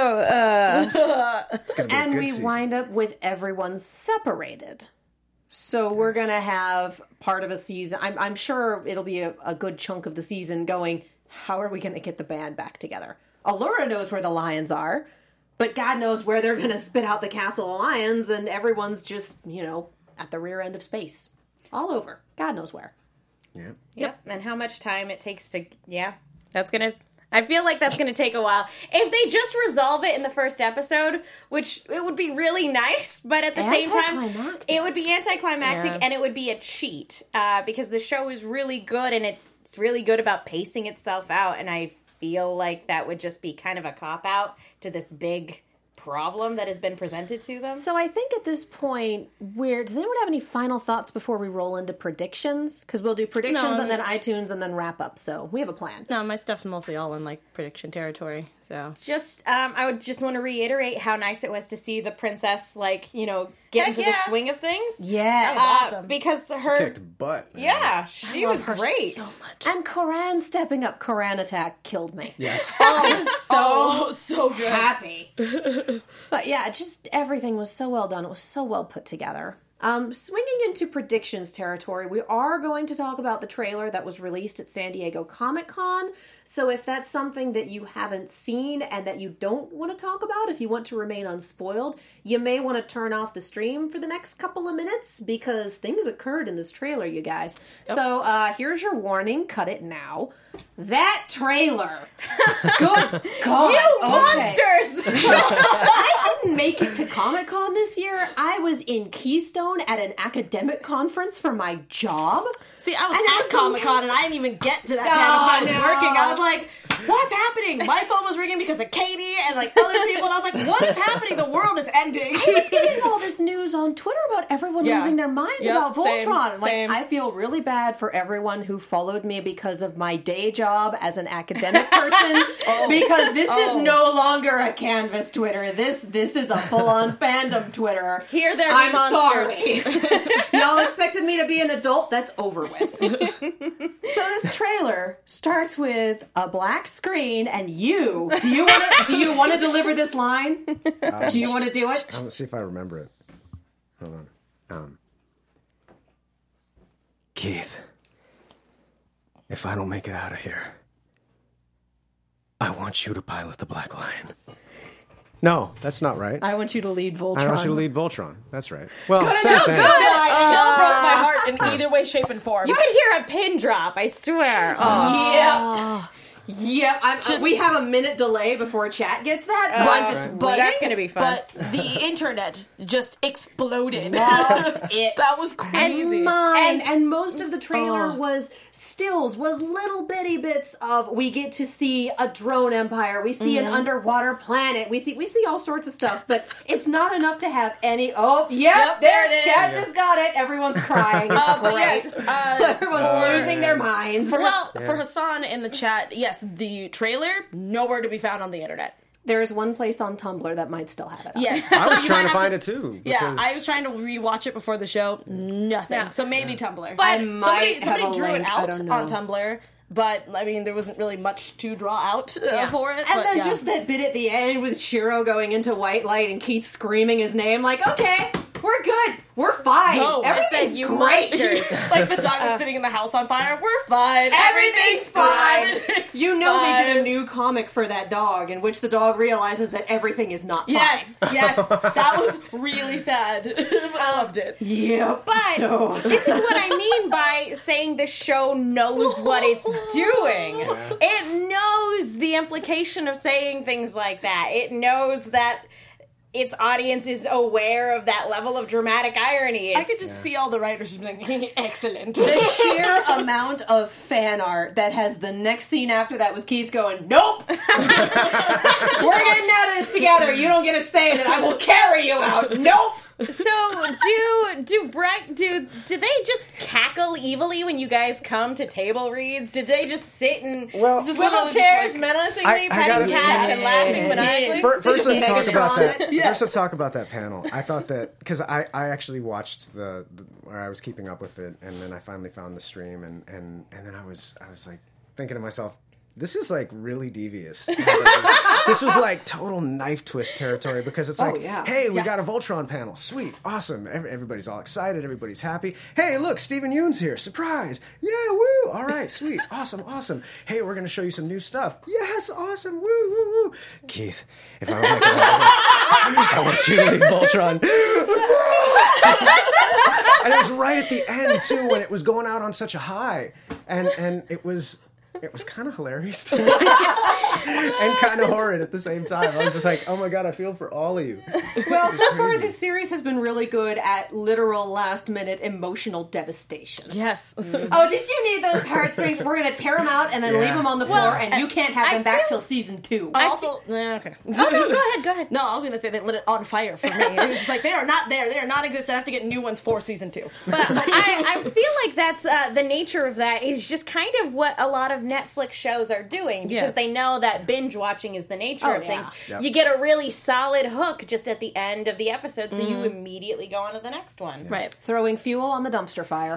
it's gonna be a And good we season. wind up with everyone separated. So we're going to have part of a season. I'm sure it'll be a good chunk of the season going, how are we going to get the band back together? Allura knows where the lions are, but God knows where they're going to spit out the castle of lions, and everyone's just, at the rear end of space. All over. God knows where. Yeah. Yep. And how much time it takes to... Yeah. I feel like that's going to take a while. If they just resolve it in the first episode, which it would be really nice, but at the same time, Anticlimactic. it would be anticlimactic Yeah. and it would be a cheat because the show is really good and it's really good about pacing itself out. And I feel like that would just be kind of a cop-out to this big problem that has been presented to them. So I think at this point, does anyone have any final thoughts before we roll into predictions? Because we'll do predictions No. and then iTunes and then wrap up. So we have a plan. No, my stuff's mostly all in, prediction territory, so... Just, I would just want to reiterate how nice it was to see the princess, get into the swing of things. Yes. awesome. Because her... Kicked butt. Man. Yeah, she was her great. so much. And Koran stepping up. Koran attack killed me. Yes. So good. Happy. But yeah, just everything was so well done. It was so well put together. Swinging into predictions territory, we are going to talk about the trailer that was released at San Diego Comic-Con. So if that's something that you haven't seen and that you don't want to talk about, if you want to remain unspoiled, you may want to turn off the stream for the next couple of minutes because things occurred in this trailer, you guys. Yep. So here's your warning. Cut it now. That trailer. Good God. You Okay. monsters! I didn't make it to Comic-Con this year. I was in Keystone at an academic conference for my job. See, I was And it at was the Comic-Con and I didn't even get to that panel because I was no. working. I was like, what's happening? My phone was ringing because of Katie and other people. And I was like, what is happening? The world is ending. I was getting all this news on Twitter about everyone Yeah. losing their minds Yep, about same, Voltron. same. I feel really bad for everyone who followed me because of my day job as an academic person. Because this is no longer a Canvas Twitter. This is a full-on fandom Twitter. Here there be I'm monsters. sorry. Y'all expected me to be an adult? That's over with. So this trailer starts with a black screen, and do you want to deliver this line? Do you want to do it? I'm gonna see if I remember it. Hold on. Keith, if I don't make it out of here, I want you to pilot the Black Lion. No, that's not right. I want you to lead Voltron. I want you to lead Voltron. That's right. Well, same Still thing. broke my heart in either way, shape, and form. You could hear a pin drop, I swear. Yep. We have a minute delay before chat gets that, so I'm just but that's gonna be fun. But the internet just exploded. lost it. That was crazy. And most of the trailer was stills, was little bitty bits of we get to see a drone empire, we see an underwater planet, we see all sorts of stuff, but it's not enough to have any. Yep, there it is. Chat just got it. Everyone's crying. It's But great. yes, Everyone's losing their minds. for Hassan in the chat, yes, the trailer nowhere to be found on the internet. There is one place on Tumblr that might still have it up. Yes, I was you trying might to have find it too. Yeah, because- I was trying to rewatch it before the show. Nothing. Yeah. So maybe Tumblr. I But might somebody have a drew link. it I out don't know. on Tumblr. But I mean, there wasn't really much to draw out for it. And but, then yeah. just that bit at the end with Shiro going into white light and Keith screaming his name, like, okay, we're good. We're fine. No, I Everything's said you great. monsters. like the dog was sitting in the house on fire. We're fine. Everything's fine. Everything's You know they did a fine. new comic for that dog in which the dog realizes that everything is not fine. Yes, that was really sad. I loved it. Yeah, But this is what I mean by saying the show knows what it's doing. It knows the implication of saying things like that. It knows that its audience is aware of that level of dramatic irony. I could just see all the writers just being like, excellent. the sheer amount of fan art that has the next scene after that with Keith going, nope, we're getting out of this together. You don't get a say in it. I will carry you out. Nope. So do they just cackle evilly when you guys come to table reads? Did they just sit in Well- swivel literally just chairs like- menacingly, I petting gotta- cats and laughing Yes. maniacally? First, let's talk about that. Megatron. First, let's talk about that panel. I thought that because I actually watched the where I was keeping up with it, and then I finally found the stream, and then I was like thinking to myself, this is like really devious. This was like total knife twist territory because it's like, yeah. hey, we got a Voltron panel, sweet, awesome, everybody's all excited, everybody's happy. Hey, look, Stephen Yoon's here, surprise, yeah, woo, all right, sweet, awesome. Hey, we're gonna show you some new stuff. Yes, awesome, woo, woo, woo. Keith, if I don't make it out, I want you to lead Voltron. And it was right at the end too when it was going out on such a high, and it was kind of hilarious to me. And kind of horrid at the same time. I was just like, oh my god, I feel for all of you. Well, so far this series has been really good at literal last-minute emotional devastation. Yes. Oh, did you need those heartstrings? We're going to tear them out and then Yeah. leave them on the floor, and you can't have them back till season 2. Also, okay. Oh, no, go ahead. No, I was going to say they lit it on fire for me. It was just like, they are not there. They are non-existent. I have to get new ones for season 2. But I feel like that's the nature of that is just kind of what a lot of Netflix shows are doing because Yeah. they know that binge watching is the nature of yeah. things. Yep. You get a really solid hook just at the end of the episode, so you immediately go on to the next one. Right. Throwing fuel on the dumpster fire.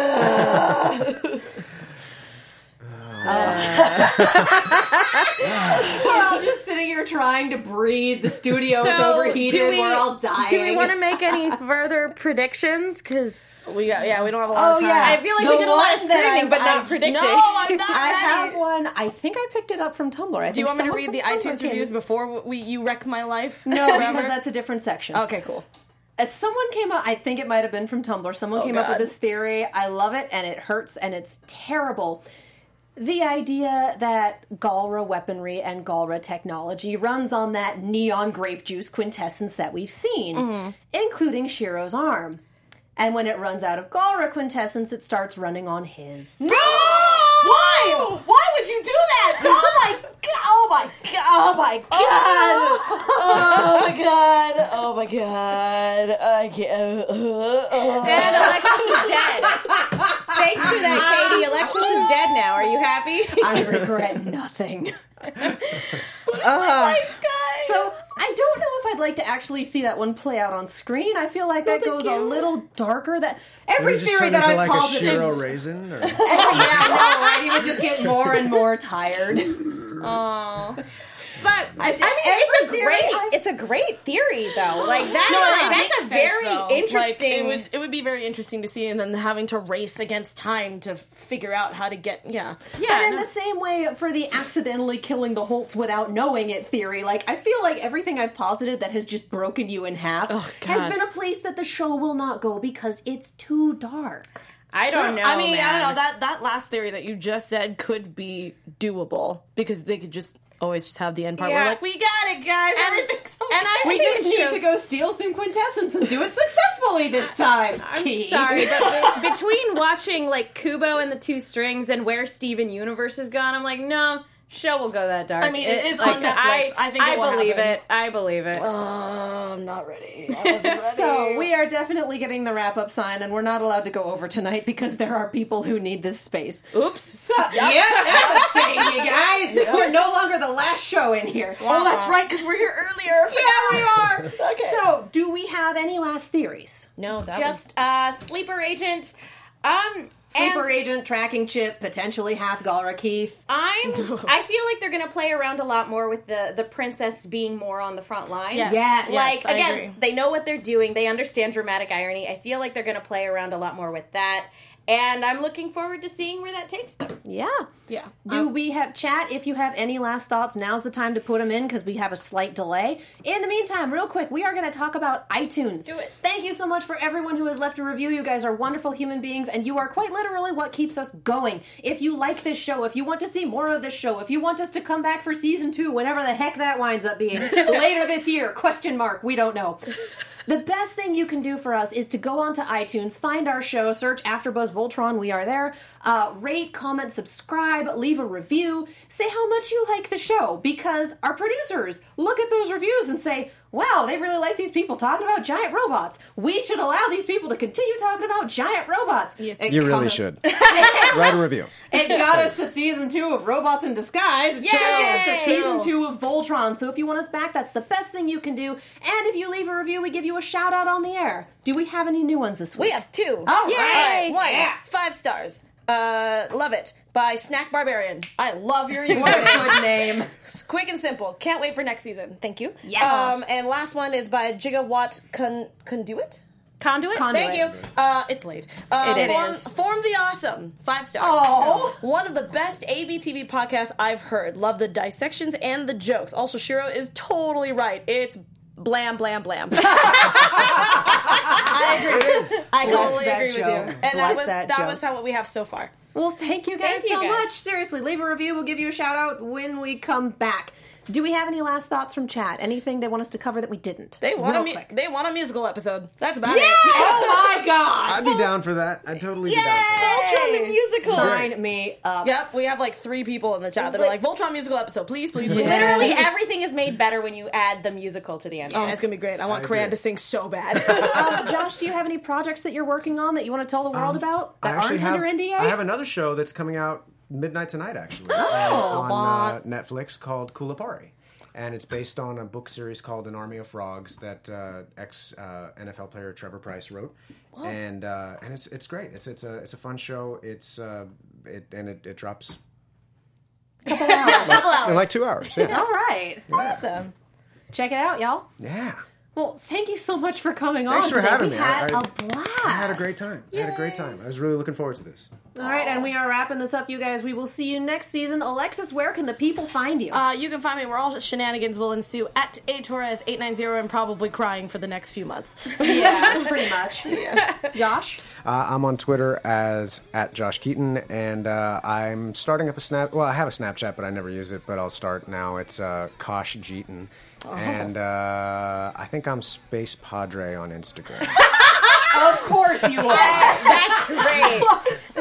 We're all just sitting here trying to breathe. The studio's overheated. We're all dying. Do we want to make any further predictions? Because We don't have a lot of time. I feel like we did a lot of one that screaming, but not predicting. No, I'm not I ready. have one. I think I picked it up from Tumblr. I Do you think want me to someone read the from Tumblr iTunes came- reviews before you wreck my life? No, Remember? because that's a different section. Okay, cool. As someone came up, I think it might have been from Tumblr. Someone came up with God. this theory. I love it, and it hurts, and it's terrible. The idea that Galra weaponry and Galra technology runs on that neon grape juice quintessence that we've seen, including Shiro's arm. And when it runs out of Galra quintessence, it starts running on his. No! Why? Why would you do that? Oh my god! Oh my god! Oh my god! Oh my god! Oh my god! I can't. And Alexis is dead. Thanks for that, Katie. Alexis is dead now. Are you happy? I regret nothing. Life, guys. So I don't know if I'd like to actually see that one play out on screen. I feel like that goes a little darker. That every Would it just theory turn that into I've like a posited Shiro is raisin? Or? yeah, no, right? He would just get more and more tired. Oh. But I mean, theory it's a great theory, though. Like that, No, that's a makes very sense, though. interesting. Like, it would be very interesting to see, and then having to race against time to figure out how to get. Yeah. But in the same way, for the accidentally killing the Holtz without knowing it theory, like, I feel like everything I've posited that has just broken you in half has been a place that the show will not go because it's too dark. I don't know. I mean, man. I don't know. That last theory that you just said could be doable because they could just always just have the end part where like, we got it, guys. Everything's okay. And We just need to go steal some quintessence and do it successfully this time. I'm Key. sorry, but between watching like Kubo and the Two Strings and where Steven Universe has gone, I'm like, no, show will go that dark. I mean, it is like, on Netflix. I think it will believe happen. it. I believe it. Oh, I'm not ready. I wasn't ready. So we are definitely getting the wrap-up sign, and we're not allowed to go over tonight because there are people who need this space. Oops. So, yeah, that's a thing, you guys. We're no longer the last show in here. Oh, that's right, because we're here earlier. Yeah, we are. Okay. So, do we have any last theories? No, that Just sleeper agent. Sleeper agent, tracking chip, potentially half Galra Keith. I feel like they're gonna play around a lot more with the princess being more on the front lines. Yes. Like I again, agree. they know what they're doing. They understand dramatic irony. I feel like they're gonna play around a lot more with that. And I'm looking forward to seeing where that takes them. Yeah. Yeah. Do we have chat? If you have any last thoughts, now's the time to put them in because we have a slight delay. In the meantime, real quick, we are going to talk about iTunes. Do it. Thank you so much for everyone who has left a review. You guys are wonderful human beings, and you are quite literally what keeps us going. If you like this show, if you want to see more of this show, if you want us to come back for season 2, whenever the heck that winds up being, later this year, ? We don't know. The best thing you can do for us is to go onto iTunes, find our show, search AfterBuzz Voltron, we are there, rate, comment, subscribe, leave a review, say how much you like the show, because our producers look at those reviews and say, wow, they really like these people talking about giant robots. We should allow these people to continue talking about giant robots. Yes. It You got really us- should. Write a review. It got us to season 2 of Robots in Disguise. It took us to Yay! season 2 of Voltron. So if you want us back, that's the best thing you can do. And if you leave a review, we give you a shout out on the air. Do we have any new ones this week? We have 2. All Yay! right. One, Yeah. 5 stars. Love it. By Snack Barbarian. I love your username. What a good name. Quick and simple. Can't wait for next season. Thank you. Yes. And last one is by Gigawatt Conduit. Conduit? Conduit. Thank you. It's late. It Form, is. Form the Awesome. 5 stars. Oh. One of the best ABTV podcasts I've heard. Love the dissections and the jokes. Also, Shiro is totally right. It's blam, blam, blam. I agree. I totally that agree with you. joke. And Bless that that was what we have so far. Well, thank you guys Thank you so guys. much. Seriously, leave a review. We'll give you a shout out when we come back. Do we have any last thoughts from chat? Anything they want us to cover that we didn't? They want Real quick. they want a musical episode. That's about it. Oh my god! I'd be down for that. I'd totally be down for that. Voltron the musical. Sign me up. Yep, we have like 3 people in the chat that are like, Voltron musical episode, please, please, please. Literally everything is made better when you add the musical to the end. Oh, it's gonna be great. I want I Cran agree. to sing so bad. Josh, do you have any projects that you're working on that you want to tell the world about I that actually aren't under NDA? I have another show that's coming out midnight tonight, actually, on Netflix called Kulapari. And it's based on a book series called An Army of Frogs that ex-NFL player Trevor Price wrote. And it's great. It's a fun show. It drops Couple hours. in like 2 hours. Yeah. All right. Awesome. Check it out, y'all. Yeah. Well, thank you so much for coming Thanks on for today. having we me. had I a blast. I had a great time. I was really looking forward to this. All right, and we are wrapping this up, you guys. We will see you next season. Alexis, where can the people find you? You can find me where all shenanigans will ensue at atorres890 and probably crying for the next few months. Yeah, pretty much. Josh? I'm on Twitter as @Josh Keaton, and I'm starting up I have a Snapchat, but I never use it, but I'll start now. It's Kosh Jeeton. And I think I'm Space Padre on Instagram. Of course you are. That's great. So much.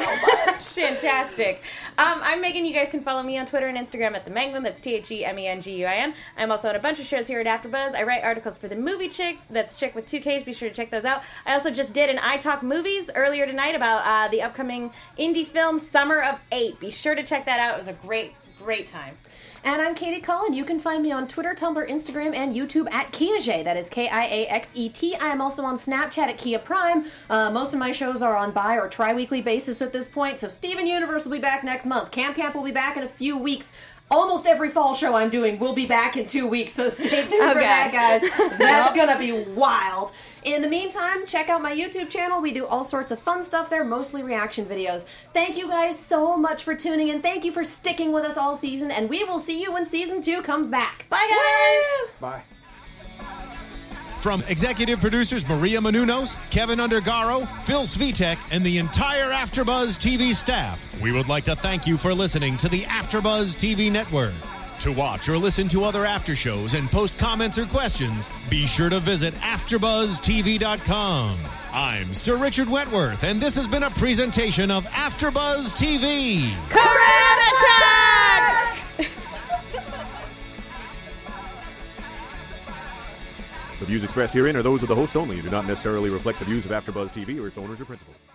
Fantastic. I'm Megan. You guys can follow me on Twitter and Instagram at The Menguin. That's TheMenguin. I'm also on a bunch of shows here at AfterBuzz. I write articles for The Movie Chick. That's Chick with 2 Ks. Be sure to check those out. I also just did an I Talk Movies earlier tonight about the upcoming indie film Summer of 8. Be sure to check that out. It was a great time. And I'm Katie Cullen. You can find me on Twitter, Tumblr, Instagram, and YouTube at Kiaxet. That is Kiaxet. I am also on Snapchat at Kia Prime. Most of my shows are on bi- or tri-weekly basis at this point. So Steven Universe will be back next month. Camp will be back in a few weeks. Almost every fall show I'm doing will be back in 2 weeks, so stay tuned for that, guys. That's going to be wild. In the meantime, check out my YouTube channel. We do all sorts of fun stuff there, mostly reaction videos. Thank you guys so much for tuning in. Thank you for sticking with us all season, and we will see you when Season 2 comes back. Bye, guys! Bye. From executive producers Maria Menounos, Kevin Undergaro, Phil Svitek, and the entire AfterBuzz TV staff, we would like to thank you for listening to the AfterBuzz TV network. To watch or listen to other after shows and post comments or questions, be sure to visit AfterBuzzTV.com. I'm Sir Richard Wentworth, and this has been a presentation of AfterBuzz TV. Correct attack! The views expressed herein are those of the hosts only and do not necessarily reflect the views of AfterBuzz TV or its owners or principals.